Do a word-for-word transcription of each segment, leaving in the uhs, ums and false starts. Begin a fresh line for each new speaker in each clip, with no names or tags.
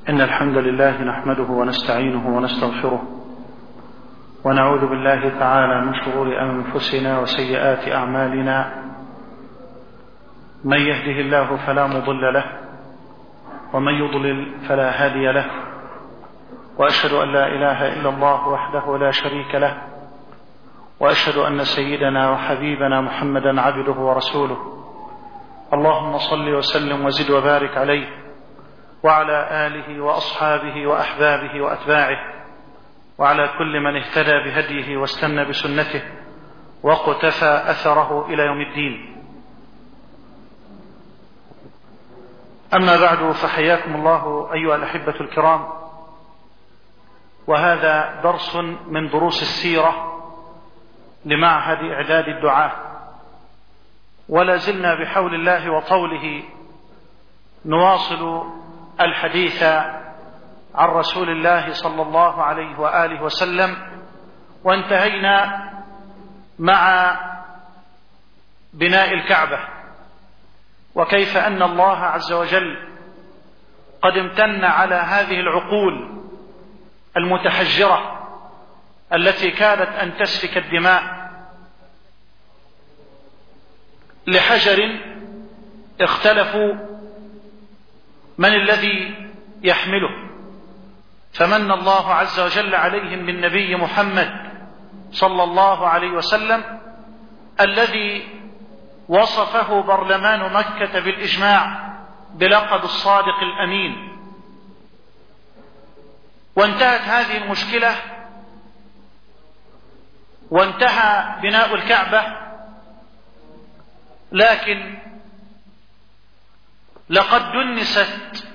إن الحمد لله نحمده ونستعينه ونستغفره ونعوذ بالله تعالى من شرور أنفسنا وسيئات أعمالنا. من يهده الله فلا مضل له ومن يضلل فلا هادي له، وأشهد أن لا إله إلا الله وحده لا شريك له، وأشهد أن سيدنا وحبيبنا محمدا عبده ورسوله. اللهم صل وسلم وزد وبارك عليه وعلى آله وأصحابه وأحبابه وأتباعه وعلى كل من اهتدى بهديه واستنى بسنته وقتفى أثره إلى يوم الدين. أما بعد، فحياكم الله أيها الأحبة الكرام، وهذا درس من دروس السيرة لمعهد إعداد الدعاة، ولا زلنا بحول الله وطوله نواصل الحديث عن رسول الله صلى الله عليه وآله وسلم، وانتهينا مع بناء الكعبة، وكيف أن الله عز وجل قد امتن على هذه العقول المتحجرة التي كادت أن تسفك الدماء لحجر اختلفوا من الذي يحمله، فمن الله عز وجل عليهم بالنبي محمد صلى الله عليه وسلم الذي وصفه برلمان مكة بالإجماع بلقب الصادق الأمين. وانتهت هذه المشكلة وانتهى بناء الكعبة، لكن لقد دنست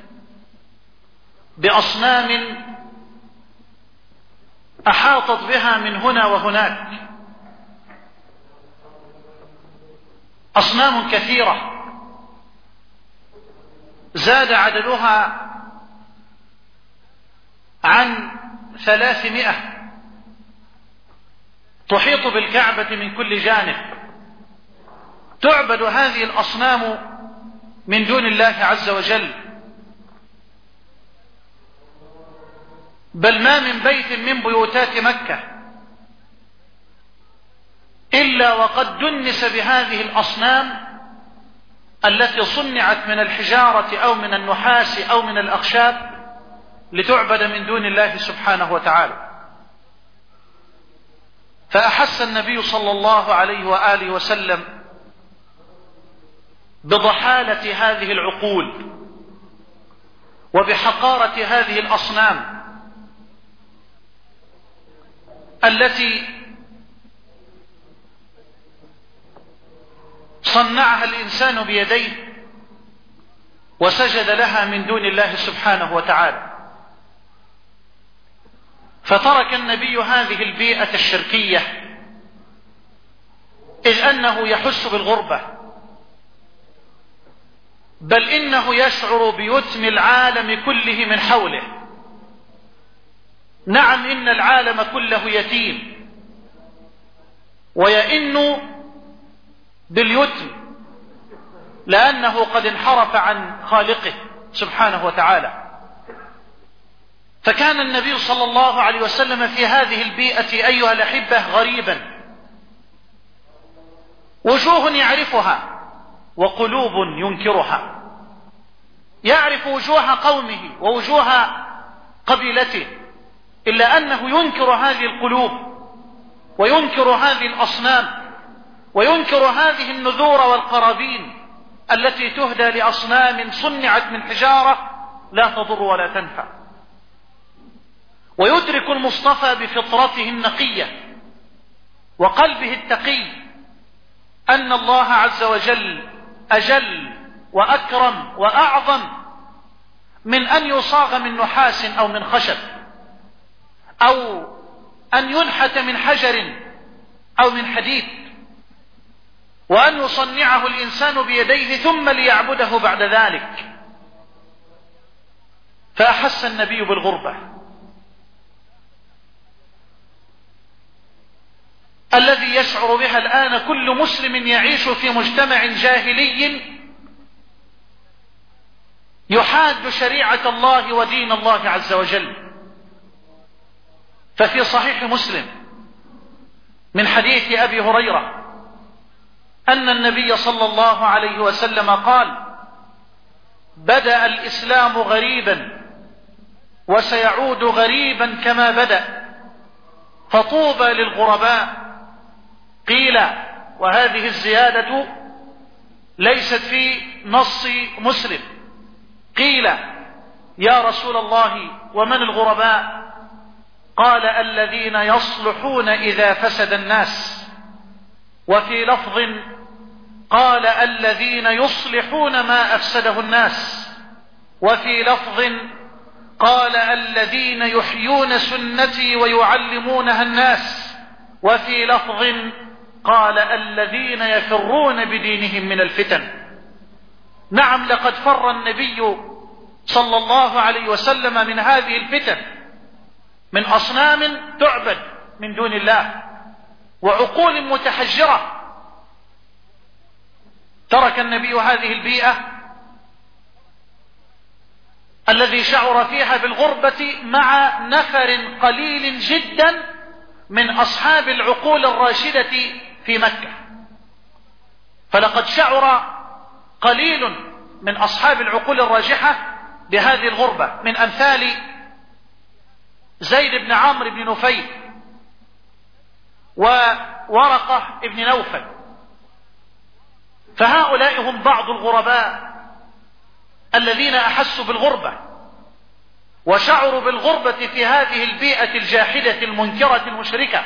بأصنام أحاطت بها من هنا وهناك، أصنام كثيرة زاد عددها عن ثلاثمائة تحيط بالكعبة من كل جانب. تعبد هذه الأصنام من دون الله عز وجل، بل ما من بيت من بيوتات مكة إلا وقد دنس بهذه الأصنام التي صنعت من الحجارة أو من النحاس أو من الأخشاب لتعبد من دون الله سبحانه وتعالى. فأحس النبي صلى الله عليه وآله وسلم بضحالة هذه العقول وبحقارة هذه الأصنام التي صنعها الإنسان بيديه وسجد لها من دون الله سبحانه وتعالى. فترك النبي هذه البيئة الشركية، إذ أنه يحس بالغربة، بل إنه يشعر بيتم العالم كله من حوله. نعم، إن العالم كله يتيم ويئن باليتم لأنه قد انحرف عن خالقه سبحانه وتعالى. فكان النبي صلى الله عليه وسلم في هذه البيئة أيها الأحبة غريبا، وجوه يعرفها وقلوب ينكرها، يعرف وجوه قومه ووجوه قبيلته، إلا أنه ينكر هذه القلوب وينكر هذه الأصنام وينكر هذه النذور والقرابين التي تهدى لأصنام صنعت من حجارة لا تضر ولا تنفع. ويدرك المصطفى بفطرته النقية وقلبه التقي أن الله عز وجل أجل وأكرم وأعظم من أن يصاغ من نحاس أو من خشب، أو أن ينحت من حجر أو من حديد، وأن يصنعه الإنسان بيديه ثم ليعبده بعد ذلك. فأحس النبي بالغربة الذي يشعر بها الآن كل مسلم يعيش في مجتمع جاهلي يحاد شريعة الله ودين الله عز وجل. ففي صحيح مسلم من حديث أبي هريرة أن النبي صلى الله عليه وسلم قال: بدأ الإسلام غريبا وسيعود غريبا كما بدأ، فطوبى للغرباء. قيل: وهذه الزيادة ليست في نص مسلم. قيل: يا رسول الله ومن الغرباء؟ قال: الذين يصلحون إذا فسد الناس. وفي لفظ قال: الذين يصلحون ما أفسده الناس. وفي لفظ قال: الذين يحيون سنتي ويعلمونها الناس. وفي لفظ قال: الذين يفرون بدينهم من الفتن. نعم، لقد فر النبي صلى الله عليه وسلم من هذه الفتن، من أصنام تعبد من دون الله وعقول متحجرة. ترك النبي هذه البيئة الذي شعر فيها بالغربة مع نفر قليل جدا من أصحاب العقول الراشدة في مكة. فلقد شعر قليل من أصحاب العقول الراجحة بهذه الغربة، من أمثال زيد بن عمرو بن نفيل وورقة بن نوفل. فهؤلاء هم بعض الغرباء الذين أحسوا بالغربة وشعروا بالغربة في هذه البيئة الجاحدة المنكرة المشركة.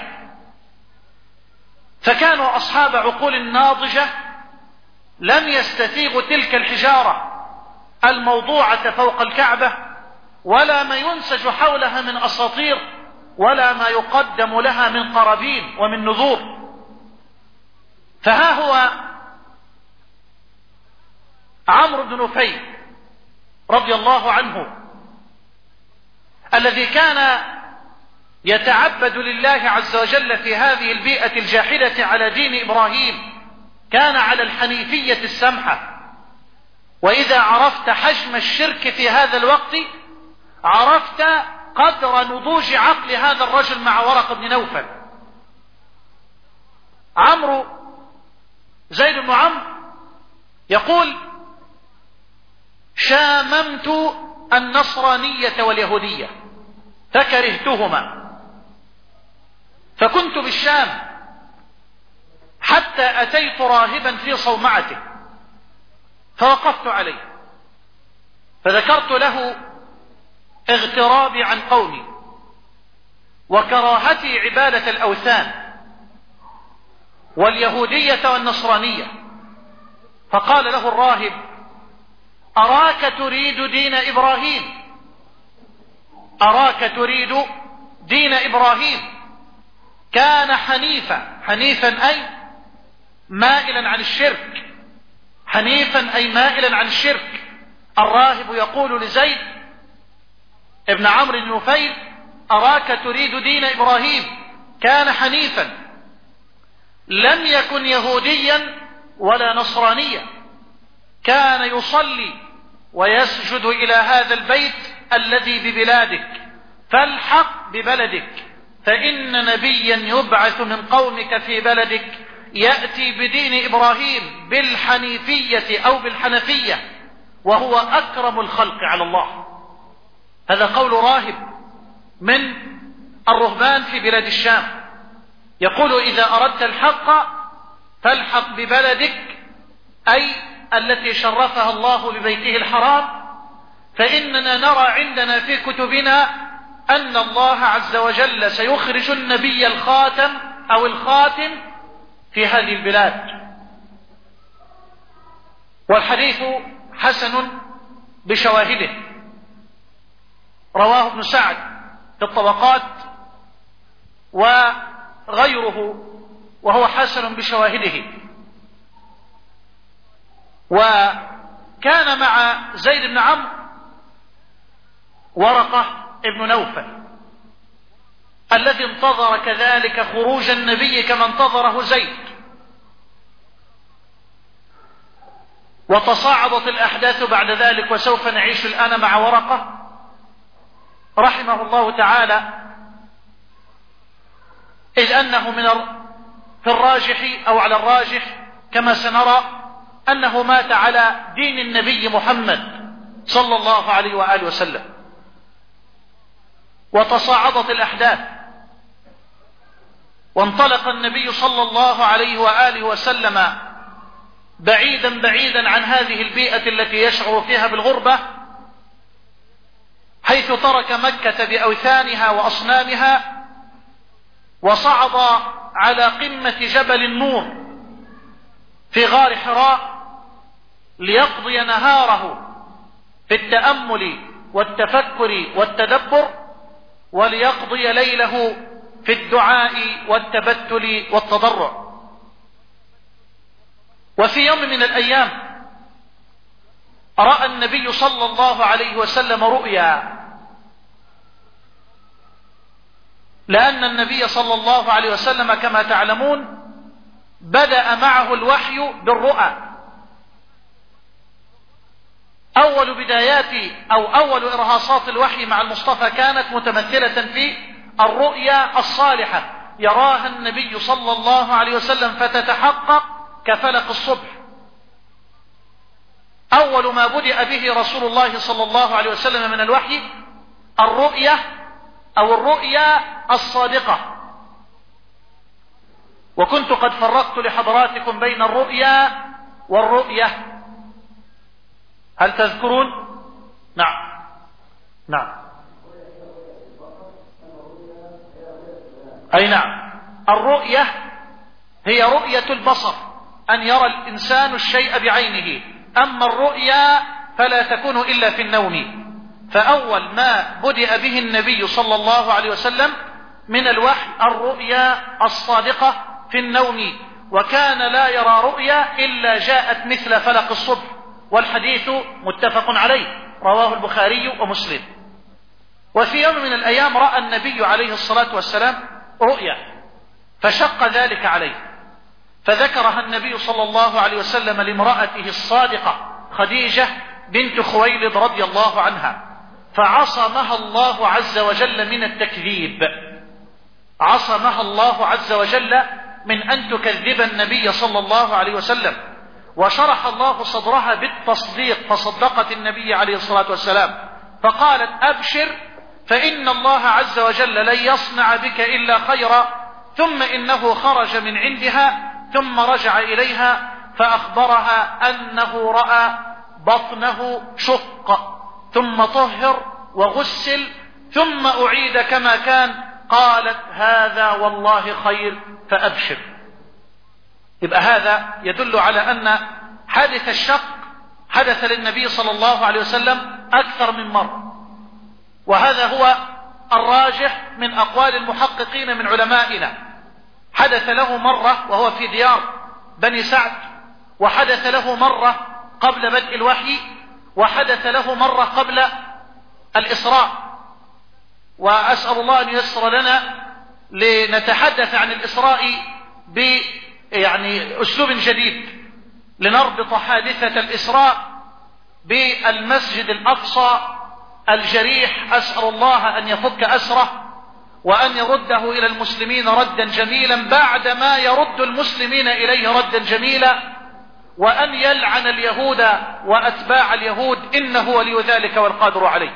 فكانوا أصحاب عقول ناضجة لم يستثيغوا تلك الحجارة الموضوعة فوق الكعبة ولا ما ينسج حولها من أساطير ولا ما يقدم لها من قرابين ومن نذور. فها هو عمرو بن نفيل رضي الله عنه الذي كان يتعبد لله عز وجل في هذه البيئة الجاحدة على دين إبراهيم، كان على الحنيفية السمحة. وإذا عرفت حجم الشرك في هذا الوقت عرفت قدر نضوج عقل هذا الرجل مع ورقة بن نوفل. عمرو زيد بن عمرو يقول: شاممت النصرانية واليهودية فكرهتهما، فكنت بالشام حتى أتيت راهبا في صومعته فوقفت عليه فذكرت له اغترابي عن قومي وكراهتي عبادة الأوثان واليهودية والنصرانية. فقال له الراهب: أراك تريد دين إبراهيم، أراك تريد دين إبراهيم، كان حنيفا. حنيفا أي مائلا عن الشرك، حنيفا أي مائلا عن الشرك. الراهب يقول لزيد ابن عمرو بن نفيل: أراك تريد دين إبراهيم، كان حنيفا، لم يكن يهوديا ولا نصرانيا، كان يصلي ويسجد إلى هذا البيت الذي ببلادك، فالحق ببلدك، فإن نبيا يبعث من قومك في بلدك يأتي بدين إبراهيم بالحنيفية أو بالحنفية وهو أكرم الخلق على الله. هذا قول راهب من الرهبان في بلاد الشام، يقول: إذا أردت الحق فالحق ببلدك، أي التي شرفها الله ببيته الحرام، فإننا نرى عندنا في كتبنا أن الله عز وجل سيخرج النبي الخاتم أو الخاتم في هذه البلاد. والحديث حسن بشواهده، رواه ابن سعد في الطبقات وغيره وهو حسن بشواهده. وكان مع زيد بن عمرو ورقة ابن نوفل الذي انتظر كذلك خروج النبي كما انتظره زيد. وتصاعدت الأحداث بعد ذلك، وسوف نعيش الآن مع ورقة رحمه الله تعالى، إذ أنه من في الراجح أو على الراجح كما سنرى أنه مات على دين النبي محمد صلى الله عليه وآله وسلم. وتصاعدت الأحداث، وانطلق النبي صلى الله عليه وآله وسلم بعيدا بعيدا عن هذه البيئة التي يشعر فيها بالغربة، حيث ترك مكة بأوثانها وأصنامها، وصعد على قمة جبل النور في غار حراء ليقضي نهاره في التأمل والتفكر والتدبر، وليقضي ليله في الدعاء والتبتل والتضرع. وفي يوم من الأيام رأى النبي صلى الله عليه وسلم رؤيا، لأن النبي صلى الله عليه وسلم كما تعلمون بدأ معه الوحي بالرؤى. أول بدايات أو أول إرهاصات الوحي مع المصطفى كانت متمثلة في الرؤيا الصالحة يراها النبي صلى الله عليه وسلم فتتحقق كفلق الصبح. أول ما بدأ به رسول الله صلى الله عليه وسلم من الوحي الرؤيا أو الرؤيا الصادقة. وكنت قد فرقت لحضراتكم بين الرؤيا والرؤية، هل تذكرون؟ نعم نعم أي نعم. الرؤية هي رؤية البصر، أن يرى الإنسان الشيء بعينه، أما الرؤيا فلا تكون إلا في النوم. فأول ما بدأ به النبي صلى الله عليه وسلم من الوحي الرؤيا الصادقة في النوم، وكان لا يرى رؤيا إلا جاءت مثل فلق الصبح، والحديث متفق عليه رواه البخاري ومسلم. وفي يوم من الأيام رأى النبي عليه الصلاة والسلام رؤيا فشق ذلك عليه، فذكرها النبي صلى الله عليه وسلم لامرأته الصادقة خديجة بنت خويلد رضي الله عنها، فعصمها الله عز وجل من التكذيب، عصمها الله عز وجل من أن تكذب النبي صلى الله عليه وسلم، وشرح الله صدرها بالتصديق فصدقت النبي عليه الصلاة والسلام، فقالت أبشر فإن الله عز وجل لن يصنع بك إلا خيرا. ثم إنه خرج من عندها ثم رجع إليها فأخبرها أنه رأى بطنه شق، ثم طهر وغسل ثم أعيد كما كان. قالت هذا والله خير فأبشر. يبقى هذا يدل على أن حادث الشق حدث للنبي صلى الله عليه وسلم أكثر من مرة، وهذا هو الراجح من أقوال المحققين من علمائنا. حدث له مرة وهو في ديار بني سعد، وحدث له مرة قبل بدء الوحي، وحدث له مرة قبل الإسراء. وأسأل الله أن ييسر لنا لنتحدث عن الإسراء ب يعني أسلوب جديد، لنربط حادثة الإسراء بالمسجد الأقصى الجريح. أسأل الله أن يفك أسره وأن يرده إلى المسلمين ردا جميلا بعدما يرد المسلمين إليه ردا جميلا، وأن يلعن اليهود وأتباع اليهود إنه ولي ذلك والقادر عليه.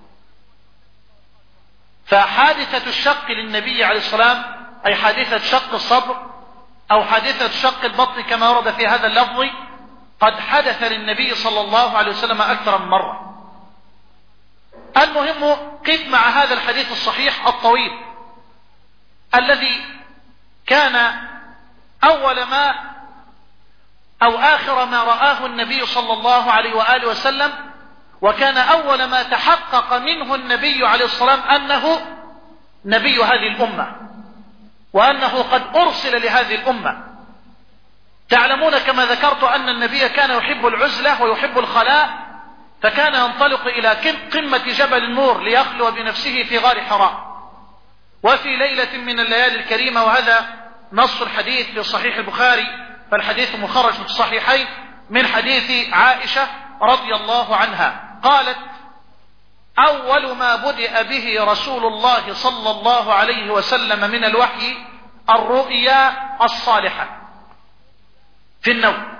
فحادثة الشق للنبي عليه السلام أي حادثة شق الصدر أو حادثة شق البطن كما ورد في هذا اللفظ قد حدث للنبي صلى الله عليه وسلم أكثر من مرة. المهم قف مع هذا الحديث الصحيح الطويل الذي كان أول ما أو آخر ما رآه النبي صلى الله عليه وآله وسلم، وكان أول ما تحقق منه النبي عليه الصلاة والسلام أنه نبي هذه الأمة، وأنه قد أرسل لهذه الأمة. تعلمون كما ذكرت أن النبي كان يحب العزلة ويحب الخلاء، فكان ينطلق إلى قمة جبل النور ليخلو بنفسه في غار حراء. وفي ليلة من الليالي الكريمة، وهذا نص الحديث في صحيح البخاري فالحديث مخرج في الصحيحين، من حديث عائشة رضي الله عنها قالت: أول ما بدأ به رسول الله صلى الله عليه وسلم من الوحي الرؤيا الصالحة في النوم،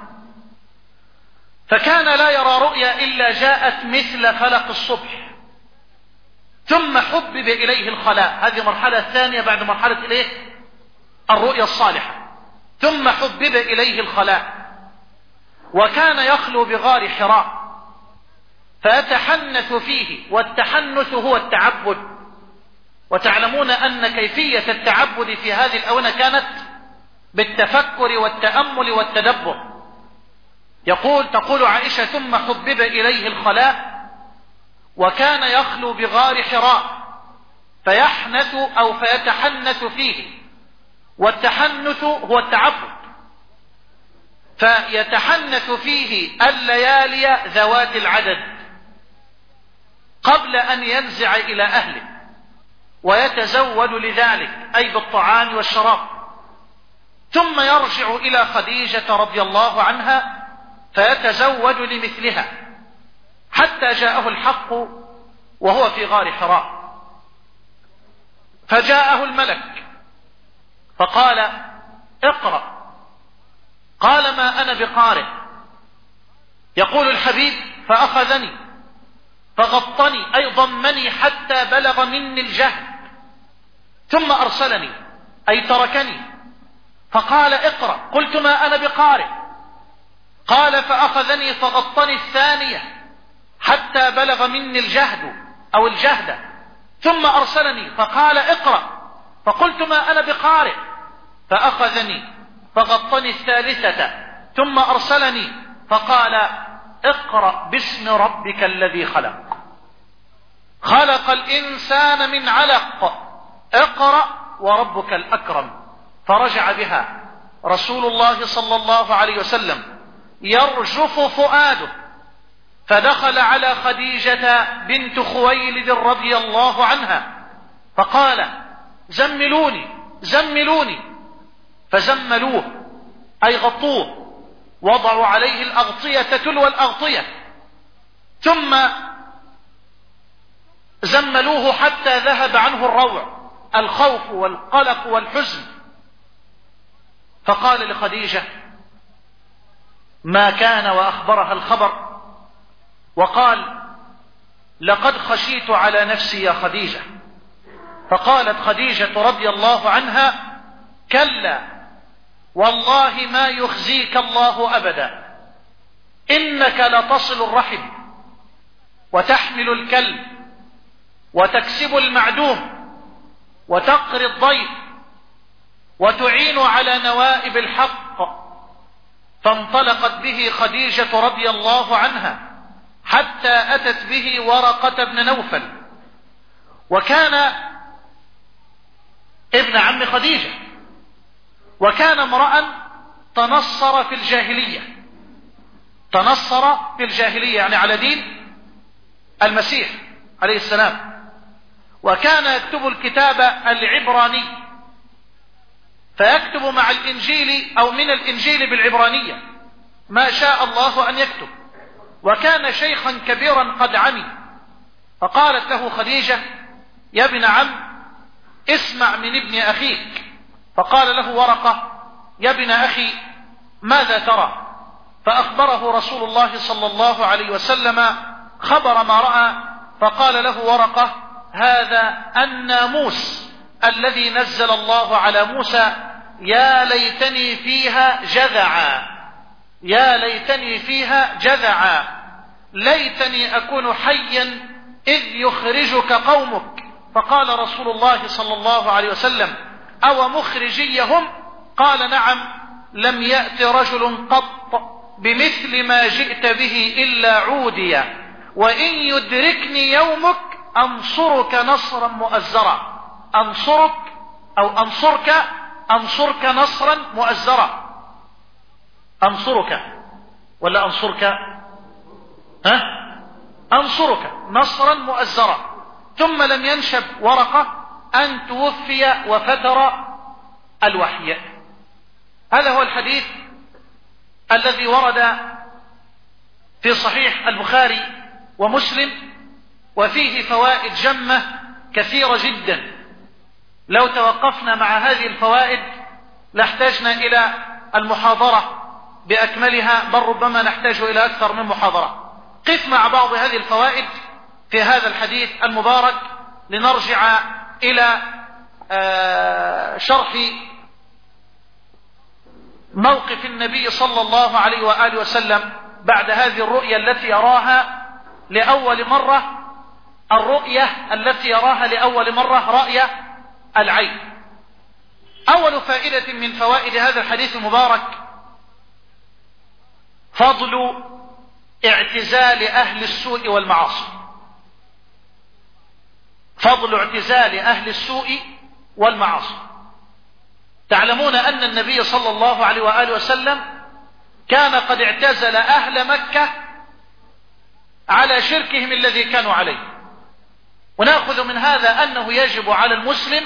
فكان لا يرى رؤيا إلا جاءت مثل فلق الصبح، ثم حبب إليه الخلاء. هذه المرحلة الثانية بعد مرحلة إليه الرؤيا الصالحة. ثم حبب إليه الخلاء، وكان يخلو بغار حراء فيتحنث فيه، والتحنث هو التعبد، وتعلمون أن كيفية التعبد في هذه الأونة كانت بالتفكر والتأمل والتدبر. يقول تقول عائشة: ثم حبب إليه الخلاء وكان يخلو بغار حراء فيحنث أو فيتحنث فيه، والتحنث هو التعبد، فيتحنث فيه الليالي ذوات العدد قبل أن ينزع إلى أهله، ويتزود لذلك أي بالطعام والشراب، ثم يرجع إلى خديجة رضي الله عنها فيتزود لمثلها، حتى جاءه الحق وهو في غار حراء. فجاءه الملك فقال: اقرأ. قال: ما أنا بقارئ. يقول الحبيب: فأخذني فغطني أي ضمني حتى بلغ مني الجهد، ثم أرسلني أي تركني، فقال: اقرأ. قلت: ما أنا بقارئ. قال: فأخذني فغطني الثانية حتى بلغ مني الجهد أو الجهد، ثم أرسلني فقال: اقرأ. فقلت: ما أنا بقارئ. فأخذني فغطني الثالثة ثم أرسلني فقال: اقرأ باسم ربك الذي خلق خلق الإنسان من علق اقرأ وربك الأكرم. فرجع بها رسول الله صلى الله عليه وسلم يرجف فؤاده، فدخل على خديجة بنت خويلد رضي الله عنها فقال: زملوني زملوني. فزملوه أي غطوه، وضعوا عليه الأغطية تلو الأغطية، ثم زملوه حتى ذهب عنه الروع، الخوف والقلق والحزن. فقال لخديجة ما كان وأخبرها الخبر، وقال: لقد خشيت على نفسي يا خديجة. فقالت خديجة رضي الله عنها: كلا والله ما يخزيك الله أبدا، إنك لتصل الرحم وتحمل الكلب وتكسب المعدوم وتقري الضيف وتعين على نوائب الحق. فانطلقت به خديجة رضي الله عنها حتى أتت به ورقة بن نوفل، وكان ابن عم خديجة، وكان امرأ تنصر في الجاهلية، تنصر في الجاهلية يعني على دين المسيح عليه السلام، وكان يكتب الكتاب العبراني، فيكتب مع الإنجيل أو من الإنجيل بالعبرانية ما شاء الله أن يكتب، وكان شيخا كبيرا قد عمي. فقالت له خديجة: يا ابن عم اسمع من ابن أخيك. فقال له ورقة: يا ابن أخي ماذا ترى؟ فأخبره رسول الله صلى الله عليه وسلم خبر ما رأى، فقال له ورقة: هذا الناموس الذي نزل الله على موسى، يا ليتني فيها جذعا، يا ليتني فيها جذعا، ليتني أكون حيا إذ يخرجك قومك. فقال رسول الله صلى الله عليه وسلم: أو مخرجيهم؟ قال: نعم، لم يأت رجل قط بمثل ما جئت به إلا عودي، وإن يدركني يومك أنصرك نصرا مؤزرا. أنصرك أو أنصرك أنصرك نصرا مؤزرا. أنصرك ولا أنصرك؟ ها؟ أنصرك نصرا مؤزرا. ثم لم ينشب ورقة أن توفي وفتر الوحي. هذا هو الحديث الذي ورد في صحيح البخاري ومسلم، وفيه فوائد جمة كثيرة جدا. لو توقفنا مع هذه الفوائد لاحتاجنا إلى المحاضرة بأكملها، بل ربما نحتاج إلى أكثر من محاضرة. قف مع بعض هذه الفوائد في هذا الحديث المبارك لنرجع إلى شرح موقف النبي صلى الله عليه وآله وسلم بعد هذه الرؤيا التي يراها لأول مرة، الرؤية التي يراها لأول مرة رأي العين. أول فائدة من فوائد هذا الحديث المبارك فضل اعتزال أهل السوء والمعاصي. فضل اعتزال أهل السوء والمعاصي. تعلمون أن النبي صلى الله عليه وآله وسلم كان قد اعتزل أهل مكة على شركهم الذي كانوا عليه. ونأخذ من هذا أنه يجب على المسلم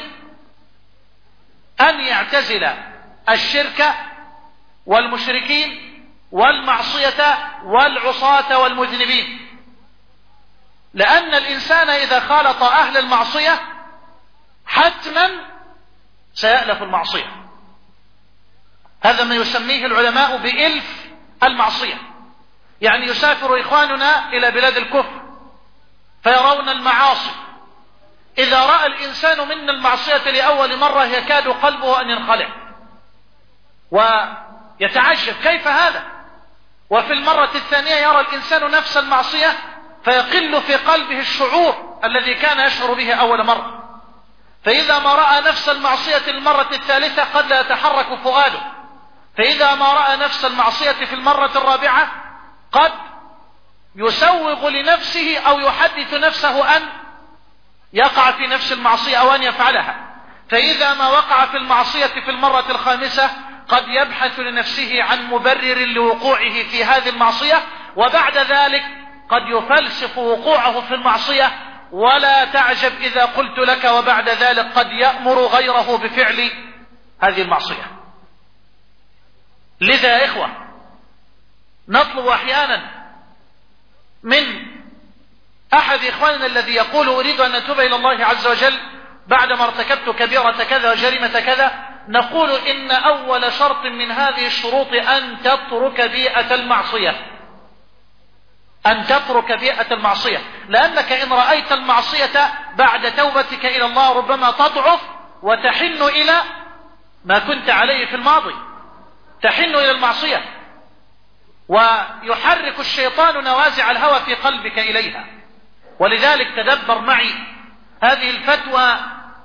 أن يعتزل الشرك والمشركين والمعصية والعصاة والمذنبين، لأن الإنسان إذا خالط أهل المعصية حتما سيألف المعصية. هذا ما يسميه العلماء بإلف المعصية. يعني يسافر إخواننا إلى بلاد الكفر فيرون المعاصي، إذا رأى الإنسان من المعصية لأول مرة يكاد قلبه أن ينخلع ويتعجب كيف هذا، وفي المرة الثانية يرى الإنسان نفس المعصية فيقل في قلبه الشعور الذي كان يشعر به أول مرة. فإذا ما رأى نفس المعصية المرة الثالثة قد لا يتحرك فؤاده، فإذا ما رأى نفس المعصية في المرة الرابعة قد يسوغ لنفسه أو يحدث نفسه أن يقع في نفس المعصية أو أن يفعلها. فإذا ما وقع في المعصية في المرة الخامسة قد يبحث لنفسه عن مبرر لوقوعه في هذه المعصية، وبعد ذلك قد يفلسف وقوعه في المعصية. ولا تعجب إذا قلت لك وبعد ذلك قد يأمر غيره بفعل هذه المعصية. لذا يا إخوة نطلب أحيانا من أحد إخواننا الذي يقول أريد أن أتوب إلى الله عز وجل بعدما ارتكبت كبيرة كذا وجريمة كذا، نقول إن أول شرط من هذه الشروط أن تترك بيئة المعصية. أن تترك بيئة المعصية، لأنك إن رأيت المعصية بعد توبتك إلى الله ربما تضعف وتحن إلى ما كنت عليه في الماضي، تحن إلى المعصية، ويحرك الشيطان نوازع الهوى في قلبك إليها. ولذلك تدبر معي هذه الفتوى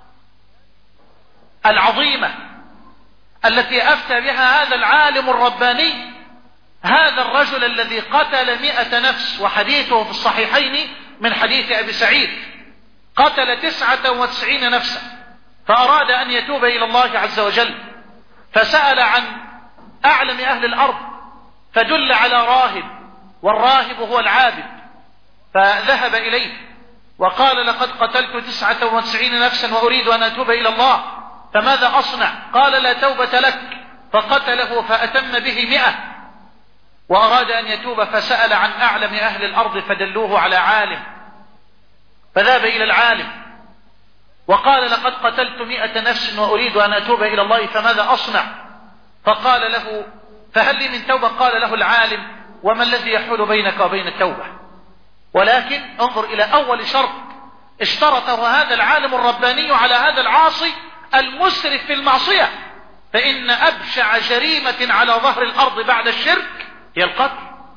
العظيمة التي أفتى بها هذا العالم الرباني، هذا الرجل الذي قتل مئة نفس، وحديثه في الصحيحين من حديث أبي سعيد، قتل تسعة وتسعين نفسا فأراد أن يتوب إلى الله عز وجل، فسأل عن أعلم أهل الأرض فدل على راهب، والراهب هو العابد، فذهب إليه وقال لقد قتلت تسعة وتسعين نفسا وأريد أن أتوب إلى الله، فماذا أصنع؟ قال لا توبة لك، فقتله فأتم به مئة، وأراد أن يتوب فسأل عن أعلم أهل الأرض فدلوه على عالم، فذهب إلى العالم وقال لقد قتلت مئة نفس وأريد أن أتوب إلى الله فماذا أصنع؟ فقال له فهل لي من توبة؟ قال له العالم وما الذي يحول بينك وبين التوبة؟ ولكن انظر إلى أول شرط اشترطه هذا العالم الرباني على هذا العاصي المسرف في المعصية، فإن أبشع جريمة على ظهر الأرض بعد الشرك هي القتل.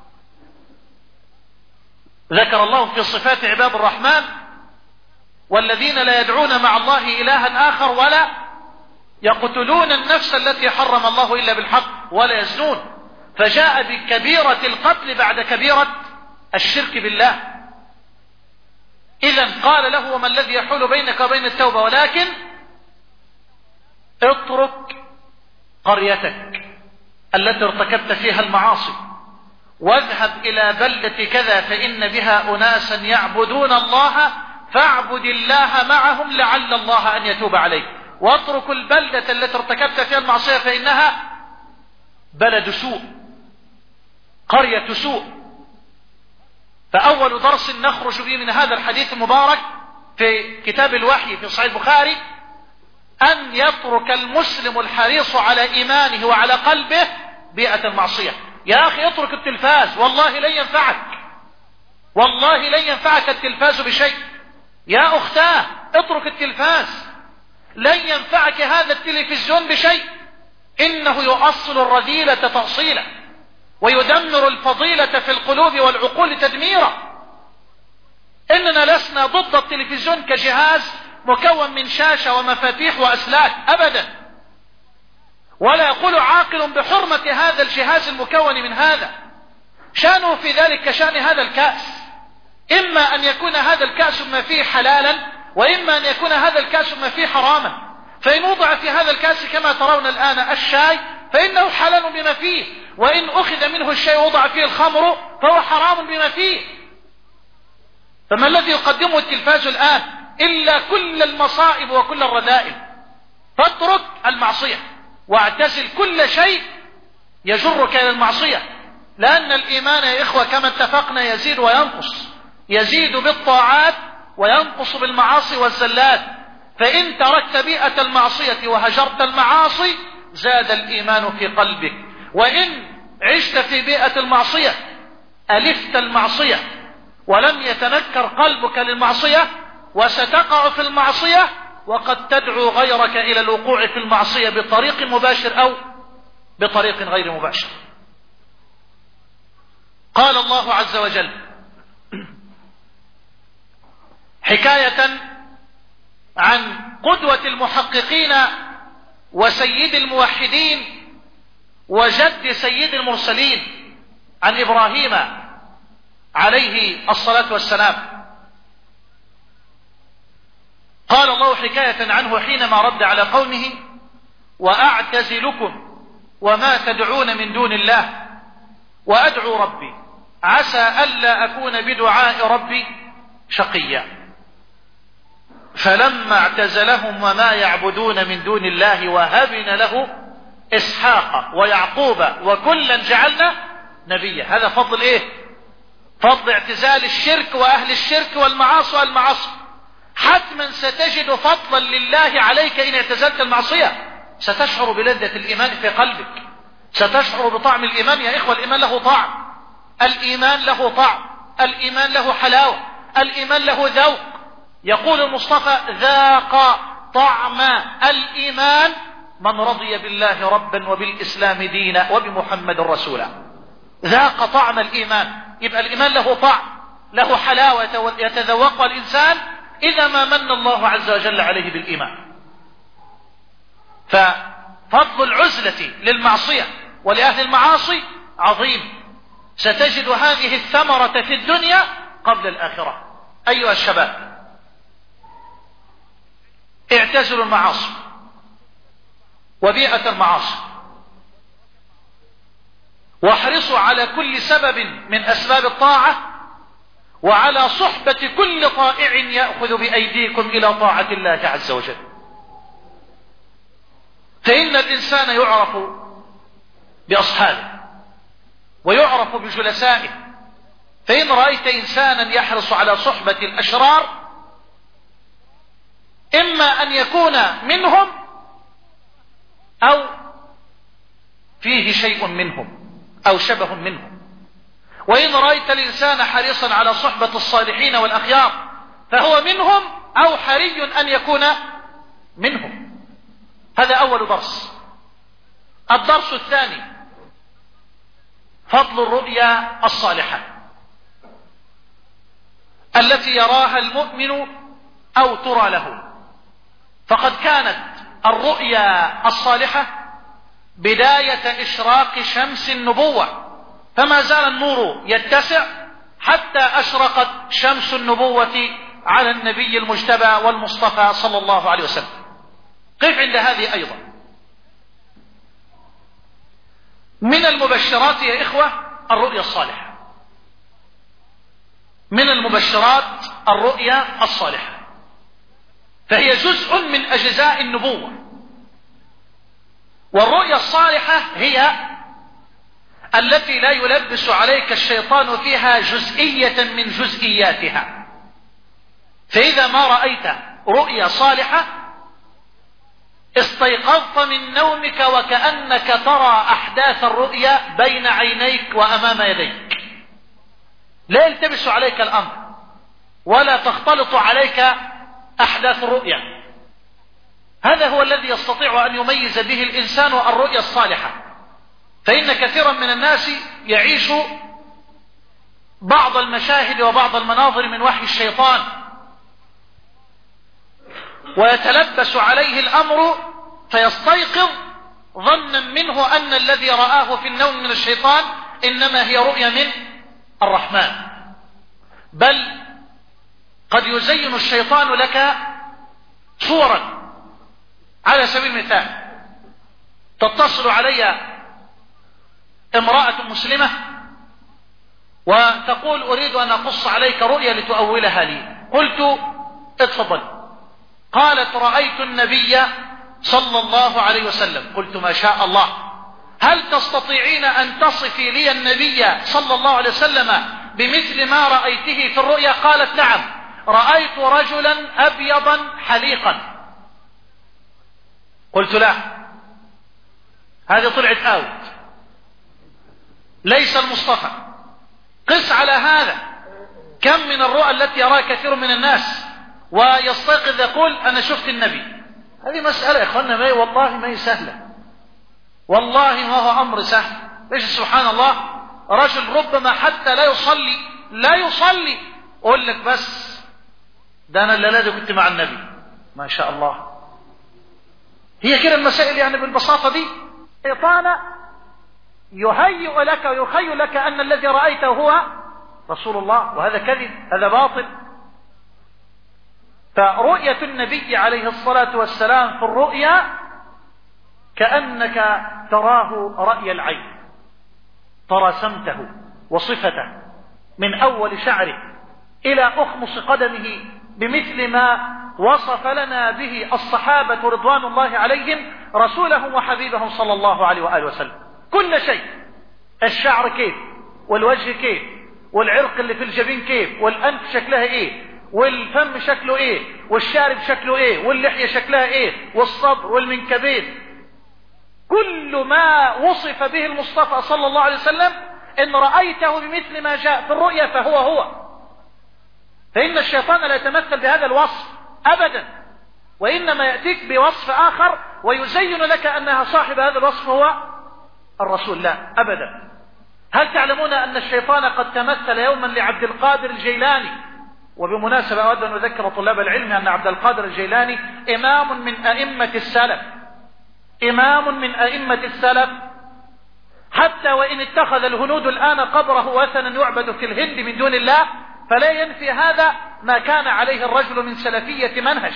ذكر الله في صفات عباد الرحمن والذين لا يدعون مع الله إلها آخر ولا يقتلون النفس التي حرم الله إلا بالحق ولا يزنون، فجاء بكبيرة القتل بعد كبيرة الشرك بالله. إذن قال له وما الذي يحول بينك وبين التوبة؟ ولكن اترك قريتك التي ارتكبت فيها المعاصي واذهب إلى بلدة كذا فإن بها أناسا يعبدون الله فاعبد الله معهم لعل الله أن يتوب عليك، واترك البلدة التي ارتكبت فيها المعصية فإنها بلد سوء، قرية سوء، فأول درس نخرج به من هذا الحديث المبارك في كتاب الوحي في صحيح البخاري أن يترك المسلم الحريص على إيمانه وعلى قلبه بيئة المعصية. يا أخي اترك التلفاز، والله لن ينفعك، والله لن ينفعك التلفاز بشيء. يا أختاه اترك التلفاز، لن ينفعك هذا التلفزيون بشيء، إنه يؤصل الرذيلة تأصيلا ويدمر الفضيلة في القلوب والعقول تدميرا. إننا لسنا ضد التلفزيون كجهاز مكون من شاشة ومفاتيح وأسلاك أبدا، ولا يقول عاقل بحرمة هذا الجهاز المكون من هذا. شأنه في ذلك كشأن هذا الكأس، إما أن يكون هذا الكأس ما فيه حلالا، وإما أن يكون هذا الكأس ما فيه حراما. فإن وضع في هذا الكأس كما ترون الآن الشاي فإنه حلال بما فيه، وإن أخذ منه الشاي ووضع فيه الخمر فهو حرام بما فيه. فما الذي يقدمه التلفاز الآن إلا كل المصائب وكل الرذائل؟ فاترك المعصية واعتزل كل شيء يجرك إلى المعصية، لأن الإيمان يا إخوة كما اتفقنا يزيد وينقص، يزيد بالطاعات وينقص بالمعاصي والزلات. فإن تركت بيئة المعصية وهجرت المعاصي زاد الإيمان في قلبك، وإن عشت في بيئة المعصية ألفت المعصية ولم يتنكر قلبك للمعصية، وستقع في المعصية وقد تدعو غيرك إلى الوقوع في المعصية بطريق مباشر أو بطريق غير مباشر. قال الله عز وجل حكاية عن قدوة المحققين وسيد الموحدين وجد سيد المرسلين، عن إبراهيم عليه الصلاة والسلام. قال الله حكاية عنه حينما رد على قومه: وأعتزلكم وما تدعون من دون الله وأدعو ربي عسى ألا أكون بدعاء ربي شقيا. فلما اعتزلهم وما يعبدون من دون الله وهبنا له إسحاق ويعقوب وكلا جعلنا نبيا. هذا فضل إيه؟ فضل اعتزال الشرك وأهل الشرك والمعاصي والمعاصي. حتما ستجد فضلا لله عليك إن اعتزلت المعصية، ستشعر بلذة الإيمان في قلبك، ستشعر بطعم الإيمان. يا إخوة الإيمان له طعم، الإيمان له طعم، الإيمان له حلاوة، الإيمان له ذوق. يقول المصطفى: ذاق طعم الإيمان من رضي بالله ربا وبالإسلام دينا وبمحمد رسولا. ذاق طعم الإيمان، يبقى الإيمان له طعم، له حلاوة يتذوقها الإنسان إذا ما من الله عز وجل عليه بالإيمان. ففضل العزلة للمعصية ولأهل المعاصي عظيم. ستجد هذه الثمرة في الدنيا قبل الآخرة. أيها الشباب، اعتزلوا المعاصي وبيئة المعاصي، واحرصوا على كل سبب من أسباب الطاعة، وعلى صحبة كل طائع يأخذ بأيديكم إلى طاعة الله عز وجل. فإن الإنسان يعرف بأصحابه ويعرف بجلسائه. فإن رأيت إنسانا يحرص على صحبة الأشرار إما أن يكون منهم أو فيه شيء منهم أو شبه منهم. وإن رأيت الإنسان حريصا على صحبة الصالحين والأخيار فهو منهم أو حري أن يكون منهم. هذا أول درس. الدرس الثاني: فضل الرؤيا الصالحة التي يراها المؤمن أو ترى له. فقد كانت الرؤيا الصالحة بداية إشراق شمس النبوة، فما زال النور يتسع حتى أشرقت شمس النبوة على النبي المجتبى والمصطفى صلى الله عليه وسلم. قف عند هذه أيضا. من المبشرات يا إخوة الرؤيا الصالحة، من المبشرات الرؤيا الصالحة، فهي جزء من أجزاء النبوة. والرؤيا الصالحة هي
التي لا يلبس عليك الشيطان فيها جزئية من جزئياتها. فإذا ما رأيت رؤيا صالحة استيقظت من نومك وكأنك ترى أحداث الرؤيا بين عينيك وأمام يديك، لا يلتبس عليك الأمر ولا تختلط عليك أحداث الرؤيا. هذا هو الذي يستطيع أن يميز به الإنسان الرؤيا الصالحة. فإن كثيرا من الناس يعيش بعض المشاهد وبعض المناظر من وحي الشيطان ويتلبس عليه الأمر فيستيقظ ظنا منه أن الذي رآه في النوم من الشيطان إنما هي رؤيا من الرحمن. بل قد يزين الشيطان لك صورا. على سبيل المثال تتصل علي امرأة مسلمة وتقول أريد أن أقص عليك رؤيا لتؤولها لي. قلت اتفضل. قالت رأيت النبي صلى الله عليه وسلم. قلت ما شاء الله، هل تستطيعين أن تصفي لي النبي صلى الله عليه وسلم بمثل ما رأيته في الرؤيا؟ قالت نعم، رأيت رجلا أبيضا حليقا. قلت لا، هذه طلعت آوت، ليس المصطفى. قس على هذا كم من الرؤى التي يراها كثير من الناس ويستيقظ يقول أنا شفت النبي. هذه مسألة يا إخوانا ما والله ما هي سهلة، والله ما هو أمر سهل. ليش سبحان الله رجل ربما حتى لا يصلي لا يصلي أقول لك بس ده أنا الليلة كنت مع النبي. ما شاء الله. هي كده المسائل يعني بالبساطة دي. شيطان يهيئ لك ويخيل لك أن الذي رأيته هو رسول الله، وهذا كذب، هذا باطل. فرؤية النبي عليه الصلاة والسلام في الرؤيا كأنك تراه رأي العين، ترى سمته وصفته من أول شعره إلى أخمص قدمه بمثل ما وصف لنا به الصحابة رضوان الله عليهم رسولهم وحبيبهم صلى الله عليه وآله وسلم. كل شيء، الشعر كيف، والوجه كيف، والعرق اللي في الجبين كيف، والأنف شكلها ايه، والفم شكله ايه، والشارب شكله ايه، واللحية شكلها ايه، والصدر والمنكبين. كل ما وصف به المصطفى صلى الله عليه وسلم إن رأيته بمثل ما جاء في الرؤيا فهو هو. فإن الشيطان لا يتمثل بهذا الوصف أبدا، وإنما يأتيك بوصف آخر ويزين لك أنها صاحب هذا الوصف هو الرسول. لا أبدا. هل تعلمون أن الشيطان قد تمثل يوما لعبد القادر الجيلاني؟ وبمناسبة أود أن أذكر طلاب العلم أن عبد القادر الجيلاني إمام من أئمة السلف، إمام من أئمة السلف، حتى وإن اتخذ الهنود الآن قبره وثنا يعبد في الهند من دون الله فلا ينفي هذا ما كان عليه الرجل من سلفية منهج.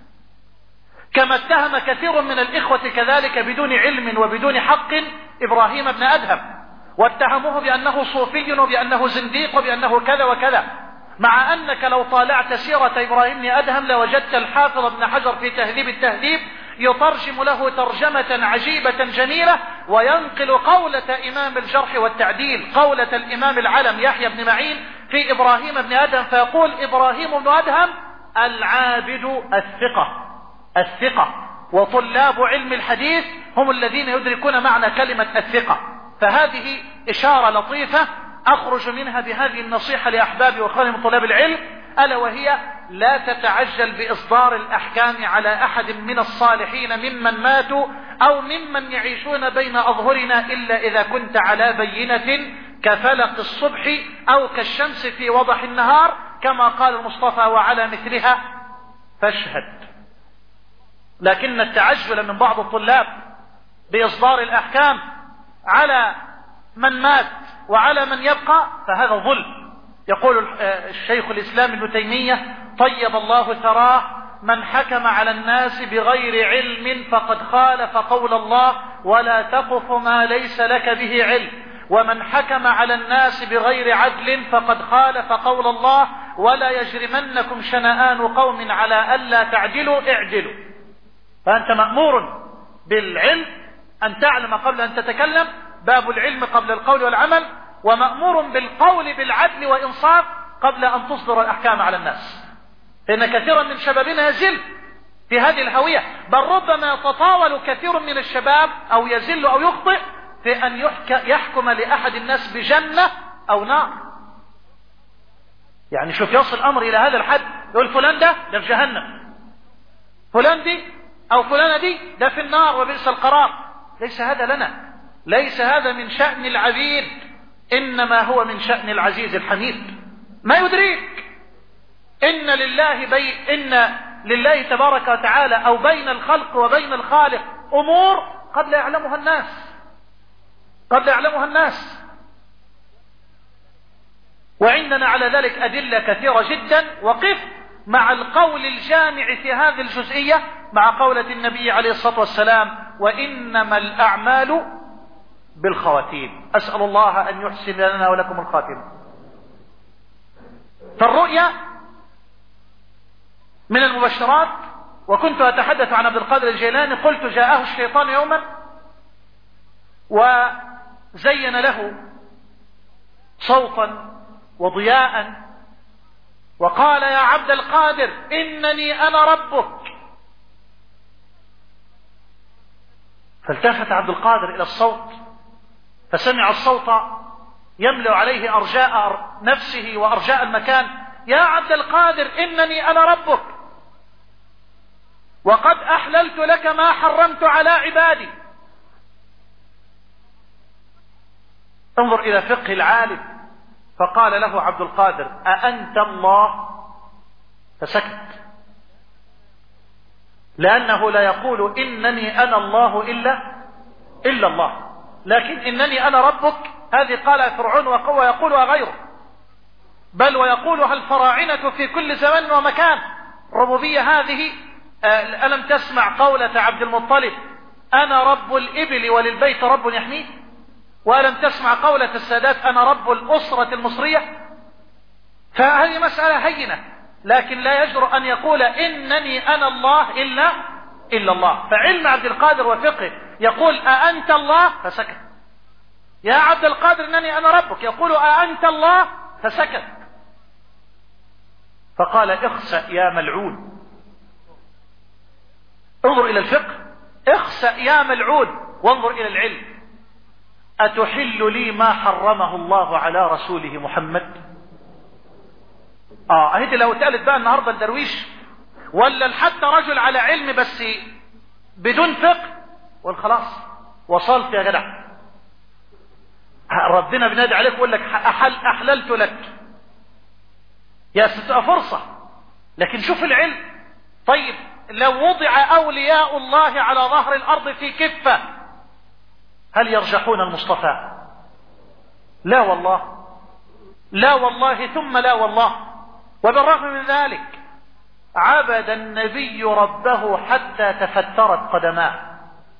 كما اتهم كثير من الإخوة كذلك بدون علم وبدون حق إبراهيم بن أدهم، واتهموه بأنه صوفي وبأنه زنديق وبأنه كذا وكذا، مع أنك لو طالعت سيرة إبراهيم بن أدهم لوجدت الحافظ ابن حجر في تهذيب التهذيب يترجم له ترجمة عجيبة جميلة وينقل قولة إمام الجرح والتعديل، قولة الإمام العلم يحيى بن معين في إبراهيم بن أدهم، فيقول إبراهيم بن أدهم العابد الثقة الثقة، وطلاب علم الحديث هم الذين يدركون معنى كلمة الثقة. فهذه إشارة لطيفة أخرج منها بهذه النصيحة لأحبابي وأخواني من طلاب العلم، ألا وهي لا تتعجل بإصدار الأحكام على أحد من الصالحين ممن ماتوا أو ممن يعيشون بين أظهرنا إلا إذا كنت على بينة كفلق الصبح أو كالشمس في وضح النهار، كما قال المصطفى وعلى مثلها فاشهد. لكن التعجل من بعض الطلاب بإصدار الأحكام على من مات وعلى من يبقى فهذا ظلم. يقول الشيخ الإسلام ابن تيمية طيب الله ثراه من حكم على الناس بغير علم فقد خالف قول الله ولا تقف ما ليس لك به علم، ومن حكم على الناس بغير عدل فقد خالف قول الله ولا يجرمنكم شنآن قوم على ألا تعدلوا اعدلوا. فأنت مأمور بالعلم أن تعلم قبل أن تتكلم، باب العلم قبل القول والعمل، ومأمور بالقول بالعدل وإنصاف قبل أن تصدر الأحكام على الناس. لأن كثيرا من شبابنا يزل في هذه الهوية، بل ربما يتطاول كثير من الشباب أو يزل أو يخطئ في أن يحكم لأحد الناس بجنة أو نار. يعني شوف يصل الأمر إلى هذا الحد، يقول فلان ده ده في جهنم، فلان دي أو فلانة دي ده في النار وبئس القرار. ليس هذا لنا، ليس هذا من شأن العبيد، إنما هو من شأن العزيز الحميد. ما يدريك إن لله بي إن لله تبارك وتعالى أو بين الخلق وبين الخالق أمور قد لا يعلمها الناس، قد لا يعلمها الناس. وعندنا على ذلك أدلة كثيرة جدا. وقف مع القول الجامع في هذه الجزئية مع قولة النبي عليه الصلاة والسلام: وإنما الأعمال بالخواتيم. أسأل الله أن يحسن لنا ولكم الخاتمة. فالرؤيا من المبشرات. وكنت أتحدث عن عبد القادر الجيلاني، قلت: جاءه الشيطان يوما وزين له صوتا وضياء وقال: يا عبد القادر إنني أنا ربك. فالتفت عبد القادر إلى الصوت فسمع الصوت يملأ عليه أرجاء نفسه وأرجاء المكان: يا عبد القادر إنني أنا ربك، وقد أحللت لك ما حرمت على عبادي. انظر إلى فقه العالم. فقال له عبد القادر: أأنت الله؟ فسكت، لأنه لا يقول إنني أنا الله إلا إلا الله، لكن إنني أنا ربك هذه قال فرعون وقوة يقولها غيره، بل ويقولها الفراعنة في كل زمان ومكان. ربوبية هذه. ألم تسمع قولة عبد المطلب: أنا رب الإبل وللبيت رب يحميه؟ وألم تسمع قولة السادات: أنا رب الأسرة المصرية؟ فهذه مسألة هينة، لكن لا يجرؤ أن يقول إنني أنا الله إلا إلا الله. فعلم عبد القادر وفقه يقول: أأنت الله؟ فسكت. يا عبد القادر إنني أنا ربك، يقول: أأنت الله؟ فسكت. فقال: اخسأ يا ملعون. انظر إلى الفقه. اخسأ يا ملعون. وانظر إلى العلم. أتحل لي ما حرمه الله على رسوله محمد؟ اه اهدي لو اتقالت بقى النهارده الدرويش ولا حتى رجل على علم بس بدون فقه، والخلاص وصلت يا جدع. ربنا بينادي عليك ويقول لك: أحل احللت لك. يا ستبقى فرصة، لكن شوف العلم. طيب لو وضع أولياء الله على ظهر الأرض في كفة، هل يرجحون المصطفى؟ لا والله، لا والله ثم لا والله. وبالرغم من ذلك عبد النبي ربه حتى تفترت قدماه،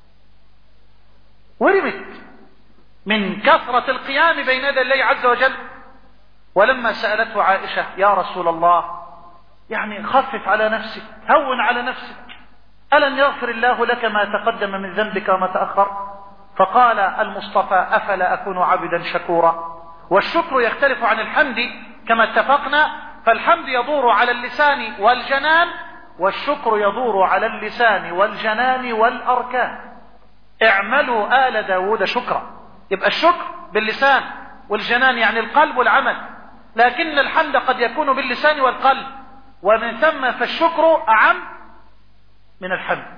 ورمت من كثرة القيام بين يدي الله عز وجل. ولما سألته عائشة: يا رسول الله، يعني خفف على نفسك، هون على نفسك، ألم يغفر الله لك ما تقدم من ذنبك وما تأخر؟ فقال المصطفى: أفلا أكون عبدا شكورا؟ والشكر يختلف عن الحمد كما اتفقنا، فالحمد يدور على اللسان والجنان، والشكر يدور على اللسان والجنان والأركان. اعملوا آل داود شكرا. يبقى الشكر باللسان والجنان يعني القلب والعمل، لكن الحمد قد يكون باللسان والقلب، ومن ثم فالشكر أعم من الحمد.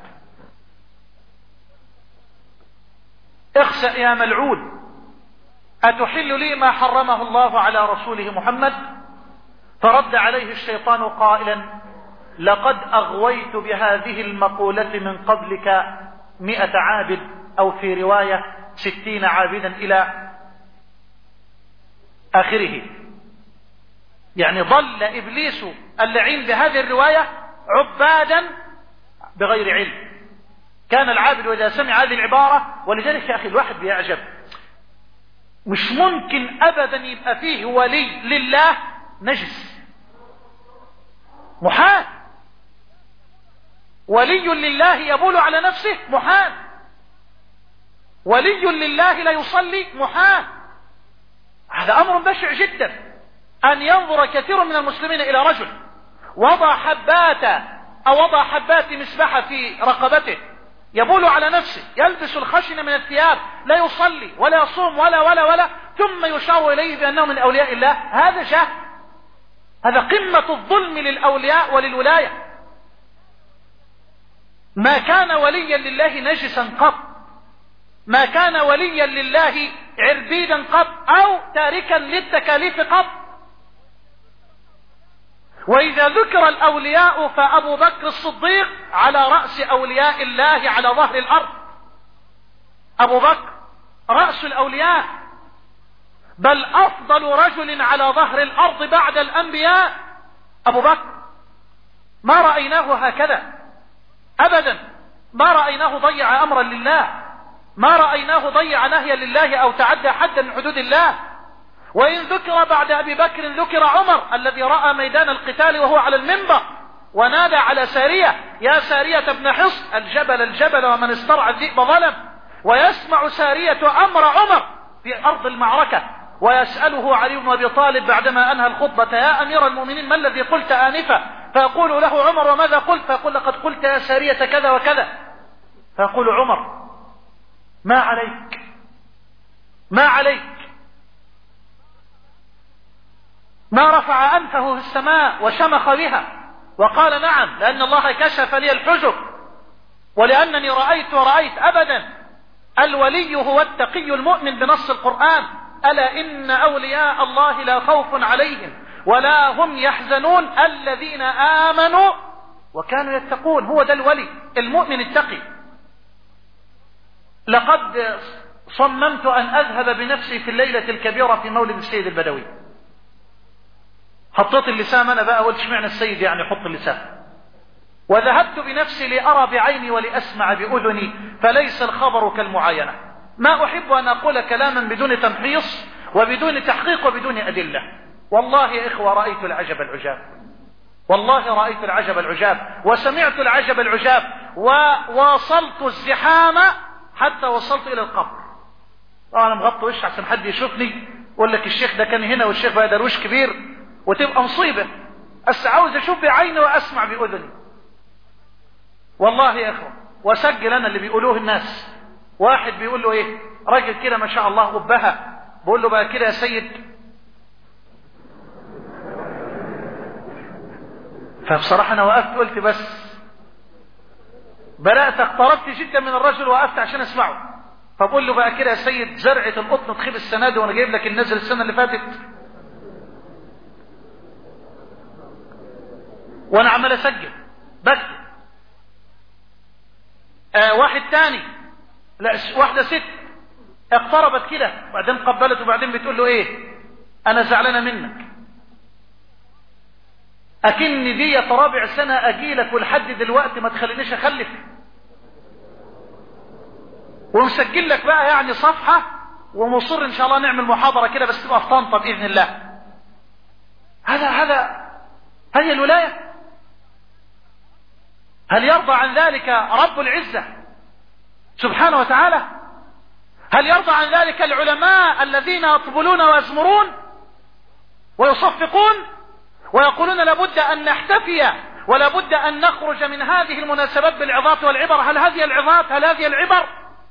اخسأ يا ملعون، أتحل لي ما حرمه الله على رسوله محمد؟ فرد عليه الشيطان قائلا: لقد أغويت بهذه المقولة من قبلك مئة عابد، أو في رواية ستين عابدا إلى آخره. يعني ضل إبليس اللعين بهذه الرواية عبادا بغير علم. كان العابد إذا سمع هذه العبارة، ولذلك يا أخي الواحد بيعجب، مش ممكن أبدا يبقى فيه ولي لله نجس، محال. ولي لله يبول على نفسه، محال. ولي لله لا يصلي؟ محال. هذا أمر بشع جدا أن ينظر كثير من المسلمين إلى رجل وضع حبات أو وضع حبات مسبحة في رقبته، يبول على نفسه، يلبس الخشن من الثياب، لا يصلي ولا يصوم ولا ولا ولا، ثم يشار إليه بأنه من أولياء الله. هذا جهل، هذا قمة الظلم للأولياء وللولاية. ما كان وليا لله نجسا قط، ما كان وليا لله عربيدا قط أو تاركا للتكاليف قط. وإذا ذكر الأولياء فأبو بكر الصديق على رأس أولياء الله على ظهر الأرض. أبو بكر رأس الأولياء، بل أفضل رجل على ظهر الأرض بعد الأنبياء أبو بكر. ما رأيناه هكذا أبدا، ما رأيناه ضيع أمرا لله، ما رأيناه ضيع نهيا لله أو تعدى حدا من حدود الله. وإن ذكر بعد أبي بكر ذكر عمر الذي رأى ميدان القتال وهو على المنبر ونادى على سارية: يا سارية ابن حصن، الجبل الجبل ومن استرعى الذئب ظلم. ويسمع سارية أمر عمر في أرض المعركة، ويسأله علي بن أبي طالب بعدما أنهى الخطبة: يا أمير المؤمنين ما الذي قلت آنفا؟ فيقول له عمر: وماذا قلت؟ فيقول: لقد قلت يا سارية كذا وكذا. فيقول عمر: ما عليك ما عليك ما رفع أنفه في السماء وشمخ بها وقال: نعم، لأن الله كشف لي الحجب ولأنني رأيت ورأيت. أبدا، الولي هو التقي المؤمن بنص القرآن: ألا إن أولياء الله لا خوف عليهم ولا هم يحزنون الذين آمنوا وكانوا يتقون. هو ده الولي المؤمن التقي. لقد صممت أن أذهب بنفسي في الليلة الكبيرة في مولد السيد البدوي. حطيت اللسان أنا بقى، قلت اشمعنى السيد يعني حط اللسان. وذهبت بنفسي لأرى بعيني ولأسمع بأذني، فليس الخبر كالمعاينة. ما أحب أن أقول كلاما بدون تمحيص وبدون تحقيق وبدون أدلة. والله يا إخوة رأيت العجب العجاب، والله رأيت العجب العجاب وسمعت العجب العجاب، وواصلت الزحام حتى وصلت إلى القبر. أنا مغطى وش عشان حد يشوفني يقول لك الشيخ ده كان هنا والشيخ بقى دروش كبير وتبقى مصيبة. بس عاوز أشوف بعيني وأسمع بأذني. والله يا إخوة، وسجل أنا اللي بيقولوه الناس. واحد بيقول له إيه، راجل كده ما شاء الله أبها، بقول له بقى كده يا سيد. فبصراحة أنا وقفت قلت بس بدأت اقتربت جدا من الرجل وقفت عشان أسمعه. فبقول له بقى كده يا سيد، زرعة القطن تخيب السنة دي وأنا جايب لك النزل السنة اللي فاتت. وأنا عمال أسجل بكتب. آه واحد تاني، لا واحدة ست اقتربت كده وبعدين قبلت وبعدين بتقول له ايه، انا زعلانة منك، اكن دي رابع سنة اجيلك ولحد دلوقتي ما تخلينيش اخلف، ومسجل لك بقى يعني صفحة ومصر ان شاء الله نعمل محاضرة كده بس تبقى في طنطا باذن الله. هذا هذا هذه الولاية. هل يرضى عن ذلك رب العزة سبحانه وتعالى؟ هل يرضى عن ذلك العلماء الذين يطبلون ويزمرون ويصفقون ويقولون لابد أن نحتفي ولابد أن نخرج من هذه المناسبات بالعظات والعبر؟ هل هذه العظات هل هذه العبر؟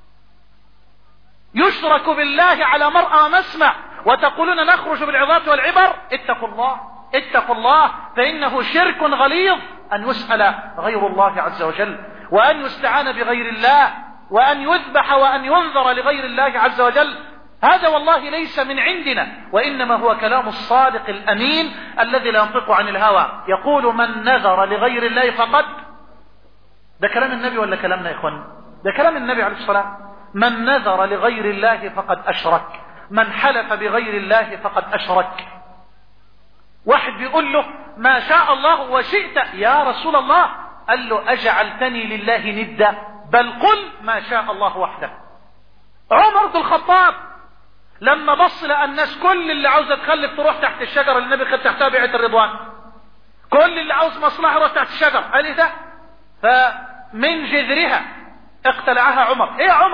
يشرك بالله على مرأى ومسمع وتقولون نخرج بالعظات والعبر؟ اتقوا الله اتقوا الله، فإنه شرك غليظ أن يسأل غير الله عز وجل، وأن يستعان بغير الله، وأن يذبح وأن ينذر لغير الله عز وجل. هذا والله ليس من عندنا، وإنما هو كلام الصادق الأمين الذي لا ينطق عن الهوى. يقول من نذر لغير الله فقد، ده كلام النبي ولا كلامنا يا إخوان؟ ده كلام النبي عليه الصلاة والسلام. من نذر لغير الله فقد أشرك، من حلف بغير الله فقد أشرك. واحد بيقول له ما شاء الله وشئت يا رسول الله، قال له أجعلتني لله ندا؟ بل قل ما شاء الله وحده. عمر بن الخطاب لما بص لقى الناس كل اللي عاوزه تخلف تروح تحت الشجره اللي النبي خد تحتها بيعه الرضوان، كل اللي عاوز مصلحه يروح تحت الشجره، قال ايه ده؟ فمن جذرها اقتلعها عمر. ايه يا عمر؟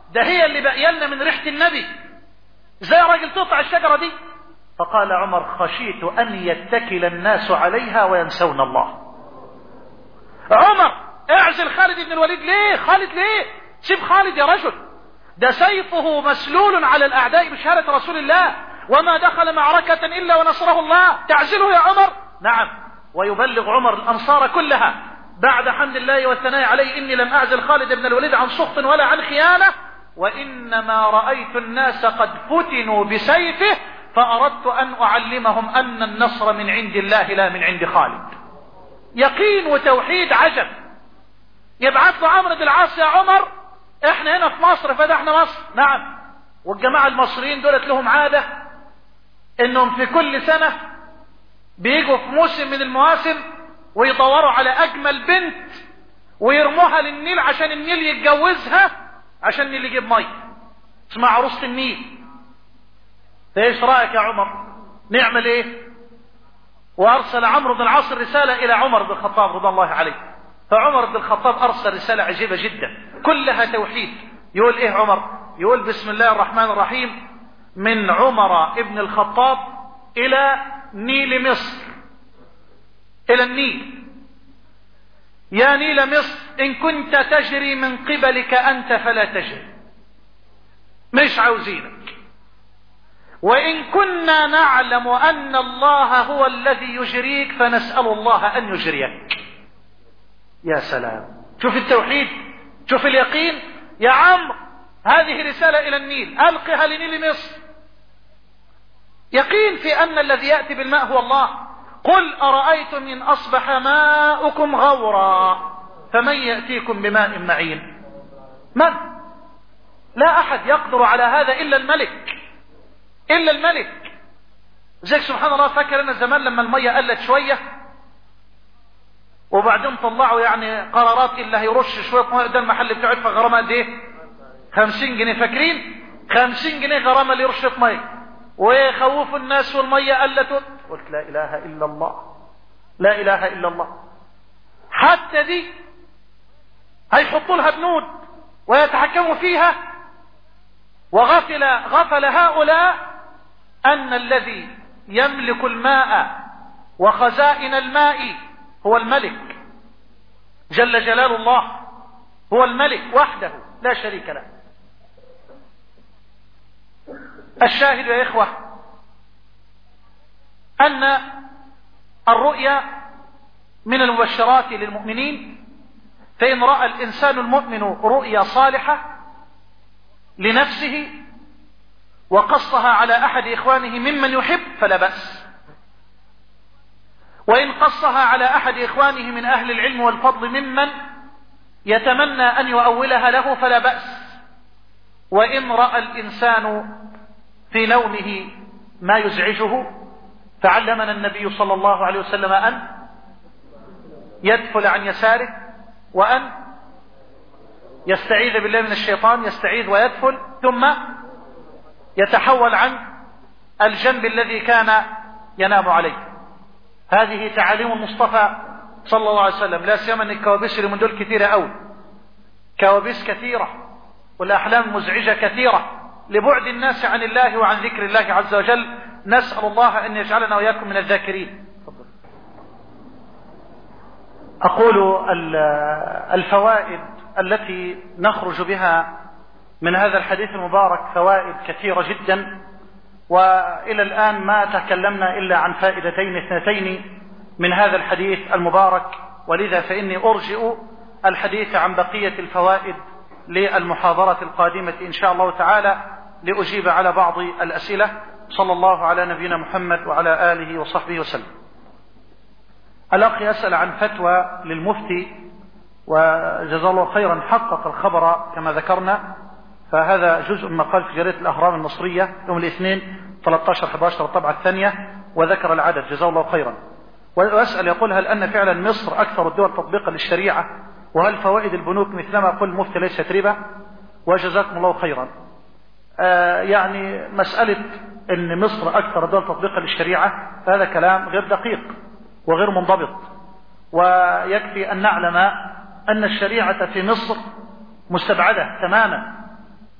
ده هي اللي بقيلنا من ريحة النبي، ازاي يا راجل تقطع الشجرة دي؟ فقال عمر خشيت أن يتكل الناس عليها وينسون الله. عمر اعزل خالد بن الوليد ليه؟ خالد ليه؟ سيب خالد يا رجل، ده سيفه مسلول على الأعداء بشهادة رسول الله، وما دخل معركة إلا ونصره الله، تعزله يا عمر؟ نعم. ويبلغ عمر الأنصار كلها بعد حمد الله والثناء عليه إني لم أعزل خالد بن الوليد عن سخط ولا عن خيانة، وإنما رأيت الناس قد فتنوا بسيفه فأردت أن أعلمهم أن النصر من عند الله لا من عند خالد. يقين وتوحيد عجب. يبعث له عمرو بن العاص يا عمر احنا هنا في مصر فتحنا مصر. نعم. والجماعة المصريين دولت لهم عادة انهم في كل سنة بيجوا في موسم من المواسم ويدوروا على اجمل بنت ويرموها للنيل عشان النيل يتجوزها، عشان النيل يجيب مية، اسمها عروسة النيل. ايش رأيك يا عمر؟ نعمل ايه؟ وارسل عمرو بن العاص رسالة الى عمر بن الخطاب رضي الله عليه. فعمر بن الخطاب ارسل رسالة عجيبة جدا كلها توحيد. يقول ايه عمر؟ يقول بسم الله الرحمن الرحيم من عمر ابن الخطاب الى نيل مصر، الى النيل. يا نيل مصر ان كنت تجري من قبلك انت فلا تجري، مش عاوزينك. وإن كنا نعلم أن الله هو الذي يجريك فنسأل الله أن يجريك. يا سلام، شوف التوحيد، شوف اليقين. يا عمرو هذه رسالة إلى النيل، ألقها لنيل مصر. يقين في أن الذي يأتي بالماء هو الله. قل أرأيتم إن أصبح ماؤكم غورا فمن يأتيكم بماء معين؟ من؟ لا أحد يقدر على هذا إلا الملك، إلا الملك. زيك سبحان الله، فاكر أن زمان لما المية قلت شوية وبعدين طلعوا يعني قرارات اللي هيرش شوية مية قدام المحل بتاعه يدفع غرامة قد إيه؟ خمسين جنيه. فاكرين؟ خمسين جنيه غرامة اللي يرش مية، ويخوفوا الناس والمية قلت. قلت لا إله إلا الله، لا إله إلا الله. حتى دي هيحطوا لها بنود ويتحكموا فيها. وغفل غفل هؤلاء أن الذي يملك الماء وخزائن الماء هو الملك جل جلال الله، هو الملك وحده لا شريك له. الشاهد يا إخوة أن الرؤيا من المبشرات للمؤمنين، فإن رأى الإنسان المؤمن رؤيا صالحة لنفسه وقصها على أحد إخوانه ممن يحب فلا بأس، وإن قصها على أحد إخوانه من أهل العلم والفضل ممن يتمنى أن يؤولها له فلا بأس. وإن رأى الإنسان في نومه ما يزعجه فعلمنا النبي صلى الله عليه وسلم أن يدفل عن يساره وأن يستعيذ بالله من الشيطان، يستعيذ ويدفل ثم يتحول عن الجنب الذي كان ينام عليه. هذه تعاليم المصطفى صلى الله عليه وسلم. لا سيما ان الكوابيس اللي من دول كثيرة أوي، كوابيس كثيرة والأحلام مزعجة كثيرة لبعد الناس عن الله وعن ذكر الله عز وجل. نسأل الله أن يجعلنا وإياكم من الذاكرين. أقول الفوائد التي نخرج بها من هذا الحديث المبارك فوائد كثيرة جدا، وإلى الآن ما تكلمنا إلا عن فائدتين اثنتين من هذا الحديث المبارك، ولذا فإني أرجئ الحديث عن بقية الفوائد للمحاضرة القادمة إن شاء الله تعالى لأجيب على بعض الأسئلة. صلى الله على نبينا محمد وعلى آله وصحبه وسلم. الأخ يسأل عن فتوى للمفتي وجزاه الله خيرا، حقق الخبر كما ذكرنا، فهذا جزء من مقال في جريدة الأهرام المصرية يوم الاثنين ثلاثة عشر أحد عشر الطبعة الثانية، وذكر العدد جزاه الله خيرا. وأسأل يقول هل أن فعلا مصر أكثر الدول تطبيقا للشريعة، وهل فوائد البنوك مثلما قل المفتي ليست ربا؟ وجزاكم الله خيرا. آه يعني مسألة أن مصر أكثر الدول تطبيقا للشريعة هذا كلام غير دقيق وغير منضبط، ويكفي أن نعلم أن الشريعة في مصر مستبعدة تماما،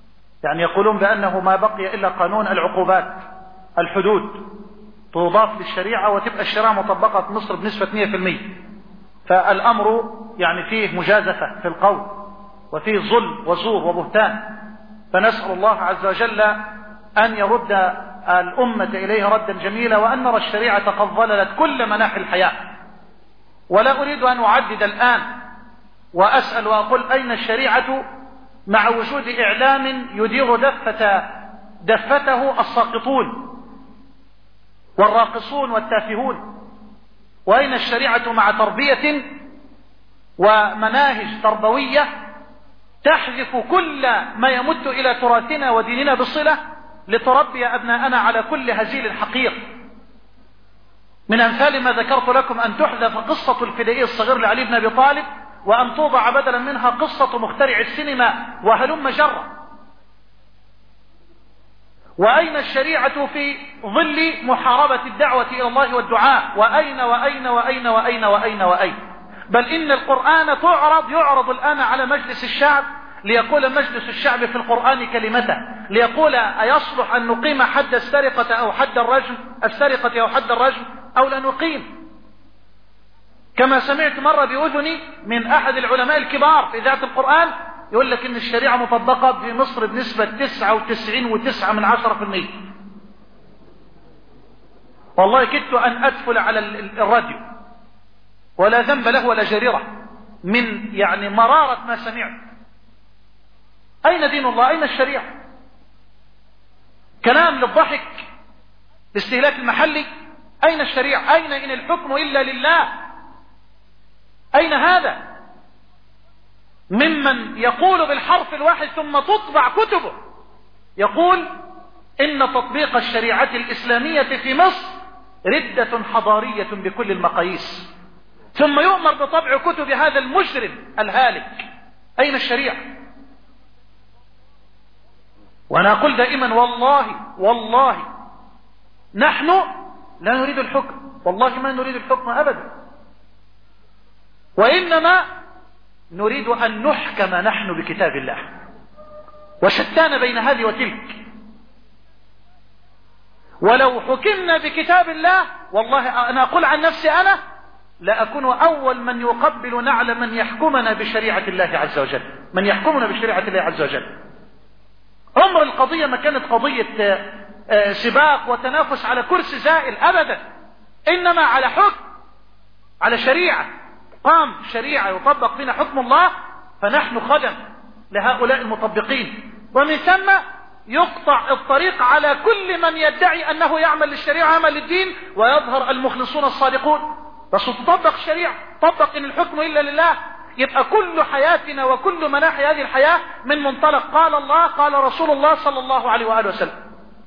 يعني يقولون بأنه ما بقي إلا قانون العقوبات، الحدود تضاف للشريعة وتبقى الشريعة مطبقة في مصر بنسبة مئة في المئة. فالأمر يعني فيه مجازفة في القول وفيه ظلم وزور وبهتان. فنسأل الله عز وجل أن يرد الأمة إليه ردا جميلا، وأن نرى الشريعة قد ظللت كل مناحي الحياة. ولا أريد أن أعدد الآن وأسأل وأقول أين الشريعة مع وجود إعلام يدير دفة دفته الساقطون والراقصون والتافهون؟ وأين الشريعة مع تربية ومناهج تربوية تحذف كل ما يمت إلى تراثنا وديننا بصلة لتربي أبناءنا على كل هزيل حقير؟ من أمثال ما ذكرت لكم أن تحذف قصة الفدائي الصغير لعلي بن أبي طالب، وأن توضع بدلا منها قصة مخترع السينما وهلم جرة. وأين الشريعة في ظل محاربة الدعوة إلى الله والدعاء؟ وأين وأين وأين وأين وأين وأين؟ بل إن القرآن تعرض يعرض الآن على مجلس الشعب ليقول مجلس الشعب في القرآن كلمته، ليقول أيصلح أن نقيم حد السرقة أو حد الرجم السرقة أو حد الرجم أو لا نقيم؟ كما سمعت مرة بأذني من أحد العلماء الكبار في إذاعة القرآن يقول لك إن الشريعة مطبقة في مصر بنسبة تسعة وتسعين وتسعة من عشرة في المئة. والله كدت أن أدفل على الراديو ولا ذنب له ولا جريرة من يعني مرارة ما سمعت. أين دين الله؟ أين الشريعة؟ كلام للضحك، الاستهلاك المحلي. أين الشريعة؟ أين إن الحكم إلا لله؟ أين هذا ممن يقول بالحرف الواحد ثم تطبع كتبه يقول إن تطبيق الشريعة الإسلامية في مصر ردة حضارية بكل المقاييس، ثم يؤمر بطبع كتب هذا المجرم الهالك؟ أين الشريعة؟ وأنا أقول دائما والله والله نحن لا نريد الحكم، والله ما نريد الحكم أبدا، وإنما نريد أن نحكم نحن بكتاب الله، وشتان بين هذه وتلك. ولو حكمنا بكتاب الله والله أنا أقول عن نفسي أنا لا أكون أول من يقبل نعل من يحكمنا بشريعة الله عز وجل، من يحكمنا بشريعة الله عز وجل. عمر القضية ما كانت قضية سباق وتنافس على كرسي زائل أبدا، إنما على حكم، على شريعة. قام شريعة يطبق فينا حكم الله فنحن خدم لهؤلاء المطبقين، ومن ثم يقطع الطريق على كل من يدعي أنه يعمل للشريعة عمل للدين، ويظهر المخلصون الصادقون. بس تطبق الشريعة، طبق إن الحكم إلا لله. يبقى كل حياتنا وكل مناحي هذه الحياة من منطلق قال الله قال رسول الله صلى الله عليه وآله وسلم.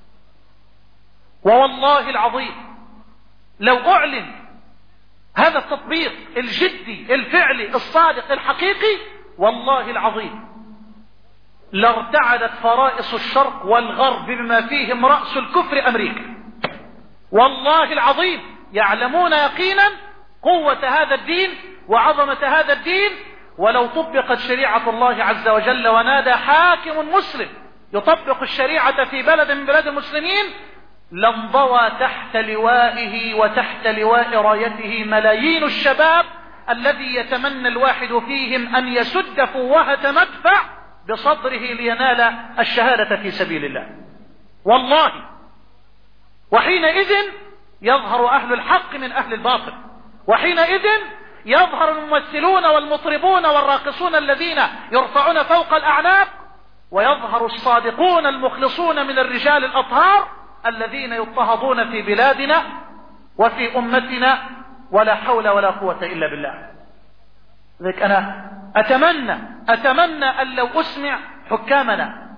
ووالله العظيم لو أعلن هذا التطبيق الجدي الفعلي الصادق الحقيقي، والله العظيم لارتعدت فرائص الشرق والغرب بما فيهم رأس الكفر أمريكا. والله العظيم يعلمون يقينا قوة هذا الدين وعظمة هذا الدين. ولو طبقت شريعة الله عز وجل ونادى حاكم مسلم يطبق الشريعة في بلد من بلاد المسلمين لانضوى تحت لوائه وتحت لواء رايته ملايين الشباب الذي يتمنى الواحد فيهم أن يسد فوهة مدفع بصدره لينال الشهادة في سبيل الله. والله وحينئذ يظهر أهل الحق من أهل الباطل، وحينئذ يظهر الممثلون والمطربون والراقصون الذين يرفعون فوق الأعناق، ويظهر الصادقون المخلصون من الرجال الأطهار الذين يضطهدون في بلادنا وفي أمتنا، ولا حول ولا قوة إلا بالله. لذلك أنا أتمنى أتمنى أن لو أسمع حكامنا،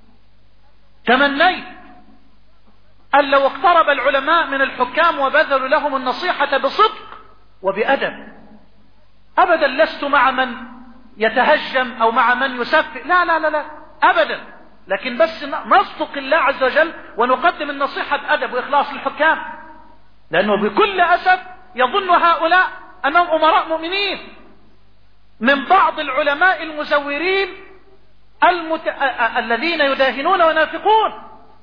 تمنيت أن لو اقترب العلماء من الحكام وبذلوا لهم النصيحة بصدق وبأدب. أبدا لست مع من يتهجم أو مع من يسفه، لا لا لا لا أبدا، لكن بس نصدق الله عز وجل ونقدم النصيحة بأدب وإخلاص للحكام، لأنه بكل أسف يظن هؤلاء أنهم أمراء مؤمنين. من بعض العلماء المزورين المت... الذين يداهنون وينافقون.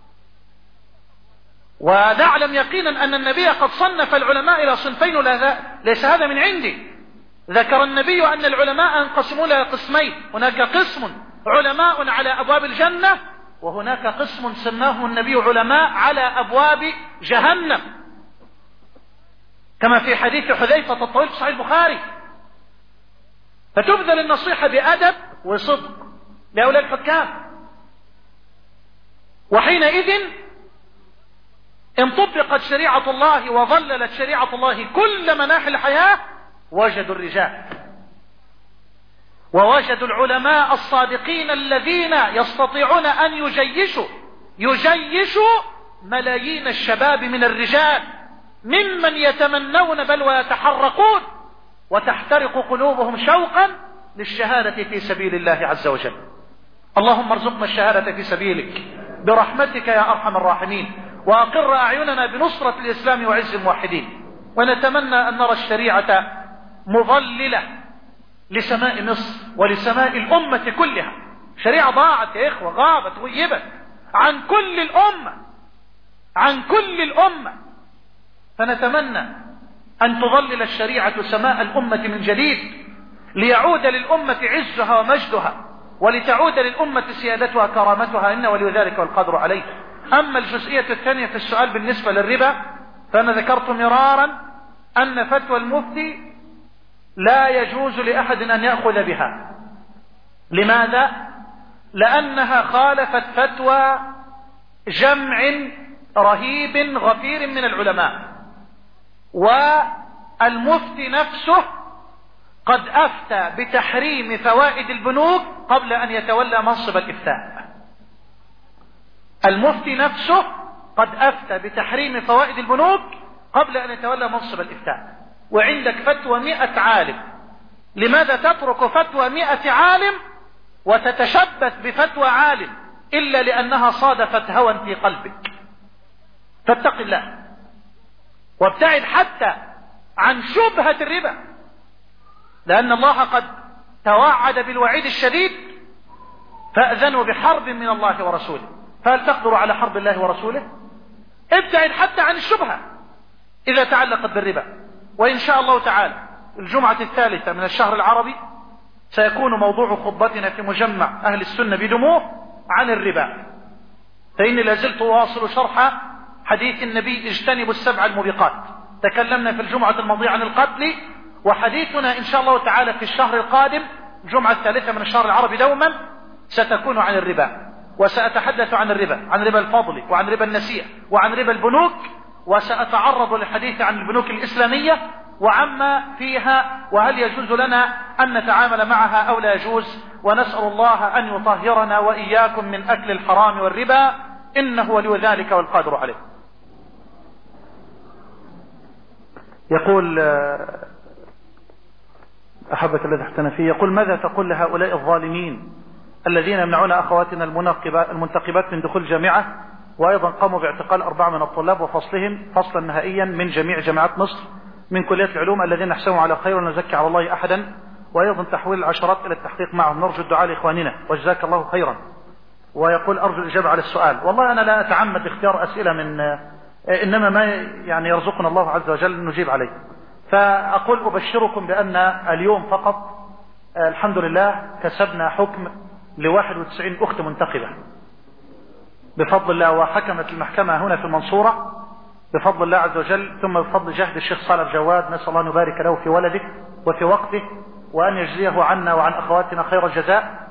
ونعلم يقينا أن النبي قد صنف العلماء إلى صنفين، ولا ليس هذا من عندي. ذكر النبي أن العلماء انقسمون إلى قسمين، هناك قسم علماء على أبواب الجنة، وهناك قسم سماه النبي علماء على أبواب جهنم، كما في حديث حذيفة الطويل في صحيح البخاري. فتبذل النصيحة بأدب وصدق لأولياء الحكام، وحينئذ إن طبقت شريعة الله وظللت شريعة الله كل مناحي الحياة وجدوا الرجال، ووجدوا العلماء الصادقين الذين يستطيعون أن يجيشوا يجيشوا ملايين الشباب من الرجال ممن يتمنون بل ويتحرقون وتحترق قلوبهم شوقا للشهادة في سبيل الله عز وجل. اللهم ارزقنا الشهادة في سبيلك برحمتك يا أرحم الراحمين، وأقر أعيننا بنصرة الإسلام وعز الموحدين. ونتمنى أن نرى الشريعة مظللة لسماء مصر ولسماء الأمة كلها. شريعة ضاعت يا إخوة، غابت غيبت عن كل الأمة عن كل الأمة فنتمنى أن تظلل الشريعة سماء الأمة من جديد، ليعود للأمة عزها ومجدها، ولتعود للأمة سيادتها كرامتها، إن ولي ذلك والقدر عليه. أما الجزئية الثانية في السؤال بالنسبة للربا، فأنا ذكرت مرارا أن فتوى المفتي لا يجوز لأحد أن يأخذ بها. لماذا؟ لأنها خالفت فتوى جمع رهيب غفير من العلماء، والمفتي نفسه قد أفتى بتحريم فوائد البنوك قبل أن يتولى منصب الإفتاء. المفتي نفسه قد أفتى بتحريم فوائد البنوك قبل أن يتولى منصب الإفتاء، وعندك فتوى مئة عالم. لماذا تترك فتوى مئة عالم وتتشبث بفتوى عالم إلا لأنها صادفت هوى في قلبك؟ فاتق الله وابتعد حتى عن شبهة الربا، لأن الله قد توعد بالوعيد الشديد: فأذنوا بحرب من الله ورسوله. فهل تقدر على حرب الله ورسوله؟ ابتعد حتى عن الشبهة إذا تعلقت بالربا. وإن شاء الله تعالى الجمعة الثالثة من الشهر العربي سيكون موضوع خطبتنا في مجمع أهل السنة بدموع عن الربا، فإني لازلت أواصل شرح حديث النبي: اجتنبوا السبع الموبقات. تكلمنا في الجمعة الماضية عن القتل، وحديثنا إن شاء الله تعالى في الشهر القادم الجمعة الثالثة من الشهر العربي دوما ستكون عن الربا، وسأتحدث عن الربا، عن ربا الفضل وعن ربا النسيئة وعن ربا البنوك، وسأتعرض للحديث عن البنوك الإسلامية وعما فيها، وهل يجوز لنا أن نتعامل معها أو لا يجوز. ونسأل الله أن يطهرنا وإياكم من أكل الحرام والربا، إنه ولي ذلك والقادر عليه. يقول أحبك الذي احتنى فيه، يقول: ماذا تقول لهؤلاء الظالمين الذين يمنعون أخواتنا المنتقبات من دخول الجامعة، وأيضا قاموا باعتقال أربعة من الطلاب وفصلهم فصلا نهائيا من جميع جامعات مصر من كليات العلوم الذين نحسبهم على خير ونزكي على الله أحدا، وأيضا تحويل العشرات إلى التحقيق معهم؟ نرجو الدعاء لإخواننا وجزاك الله خيرا. ويقول: أرجو الإجابة على السؤال. والله أنا لا أتعمد اختيار أسئلة من إنما ما يعني يرزقنا الله عز وجل نجيب عليه. فأقول: أبشركم بأن اليوم فقط الحمد لله كسبنا حكم لواحد وتسعين أخت منتقبة بفضل الله، وحكمت المحكمة هنا في المنصورة بفضل الله عز وجل، ثم بفضل جهد الشيخ صالح الجواد، نسأل الله أن يبارك له في ولده وفي وقته وأن يجزيه عنا وعن أخواتنا خير الجزاء.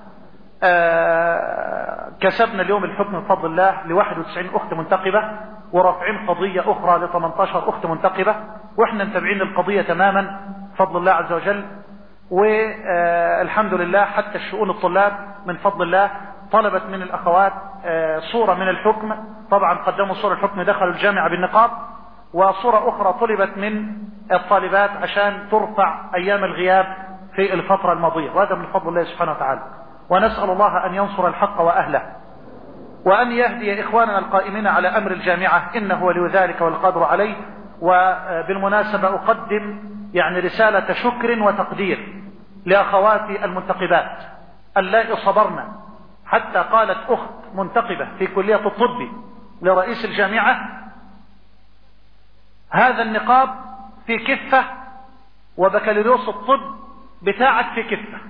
آه كسبنا اليوم الحكم بفضل الله ل واحد وتسعين أخت منتقبة، ورافعين قضية أخرى ل ثمانية عشر أخت منتقبة، وإحنا متابعين القضية تماما بفضل الله عز وجل. والحمد لله حتى الشؤون الطلاب من فضل الله طلبت من الأخوات صورة من الحكم، طبعا قدموا صورة الحكم دخلوا الجامعة بالنقاب، وصورة أخرى طلبت من الطالبات عشان ترفع أيام الغياب في الفترة الماضية، وهذا من فضل الله سبحانه وتعالى. ونسأل الله أن ينصر الحق وأهله، وأن يهدي إخواننا القائمين على أمر الجامعة، إنه ولي ذلك والقادر عليه. وبالمناسبة أقدم يعني رسالة شكر وتقدير لأخواتي المنتقبات اللائي صبرنا حتى قالت أخت منتقبة في كلية الطب لرئيس الجامعة: هذا النقاب في كفة وبكالوريوس الطب بتاعك في كفة.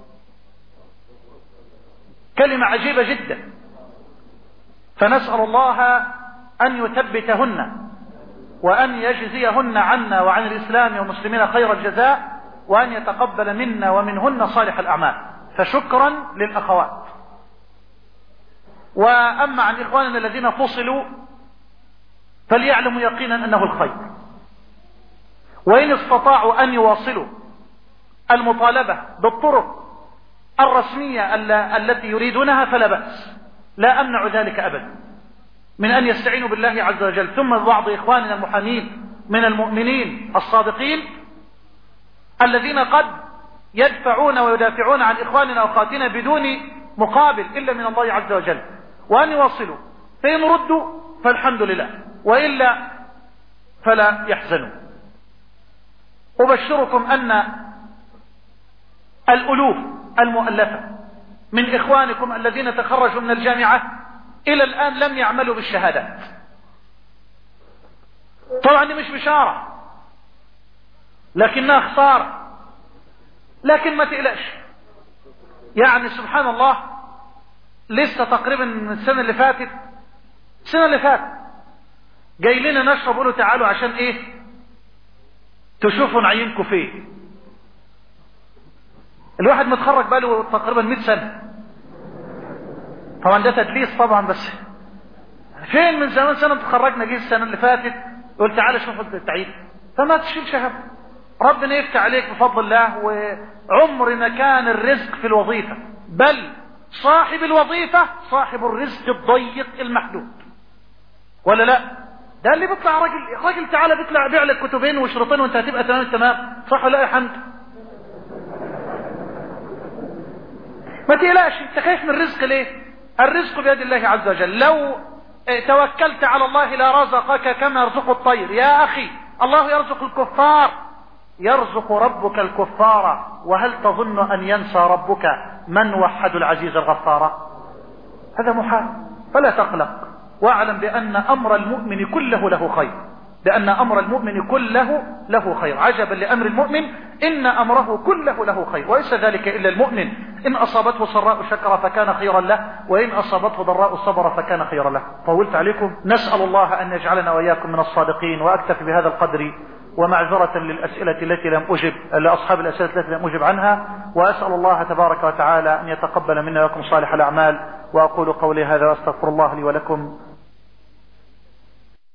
كلمة عجيبة جدا. فنسأل الله أن يثبتهن وأن يجزيهن عنا وعن الإسلام والمسلمين خير الجزاء، وأن يتقبل منا ومنهن صالح الأعمال. فشكرا للأخوات. وأما عن إخواننا الذين فصلوا فليعلموا يقينا أنه الخير، وإن استطاعوا أن يواصلوا المطالبة بالطرق الرسمية التي يريدونها فلا بأس، لا أمنع ذلك أبدا، من أن يستعينوا بالله عز وجل. ثم بعض إخواننا المحامين من المؤمنين الصادقين الذين قد يدفعون ويدافعون عن إخواننا وأخواتنا بدون مقابل إلا من الله عز وجل، وأن يواصلوا، فإن ردوا فالحمد لله، وإلا فلا يحزنوا. أبشركم أن الألوف المؤلفة من إخوانكم الذين تخرجوا من الجامعة إلى الآن لم يعملوا بالشهادات. طبعا دي مش بشارة لكنها خسارة، لكن ما تقلقش. يعني سبحان الله، لسه تقريبا من السنة اللي فاتت السنة اللي فاتت جاي لنا نشرب، قولوا تعالوا عشان ايه؟ تشوفوا نعينكم فيه. الواحد متخرج بقاله تقريبا مئة سنة، طبعا ده تدليس طبعا، بس فين من زمان سنة تخرجنا جه السنة اللي فاتت يقول تعالى شوفوا التعيين، فما تشيلش هم. ربنا يفتح عليك بفضل الله، وعمر ما كان الرزق في الوظيفة، بل صاحب الوظيفة صاحب الرزق الضيق المحدود، ولا لا؟ ده اللي بيطلع راجل راجل تعالى بيطلع بيع لك كتبين وشرطين وانت هتبقى تمام التمام، صح ولا يا حمد؟ ما تقلقش، انت خايف من الرزق ليه؟ الرزق بيد الله عز وجل. لو توكلت على الله لرزقك كما يرزق الطير. يا أخي، الله يرزق الكفار، يرزق ربك الكفار، وهل تظن أن ينسى ربك من وحد العزيز الغفار؟ هذا محال. فلا تقلق، واعلم بأن أمر المؤمن كله له خير، لأن أمر المؤمن كله له خير. عجبا لأمر المؤمن، إن أمره كله له خير، وليس ذلك إلا المؤمن. إن أصابته سراء شكر فكان خيرا له، وإن أصابته ضراء صبر فكان خيرا له. طولت عليكم، نسأل الله أن يجعلنا وإياكم من الصادقين. وأكتفي بهذا القدر، ومعذرة للأسئلة التي لم أجب لأصحاب الأسئلة التي لم أجب عنها، وأسأل الله تبارك وتعالى أن يتقبل منا وكم صالح الأعمال. وأقول قولي هذا وأستغفر الله لي ولكم.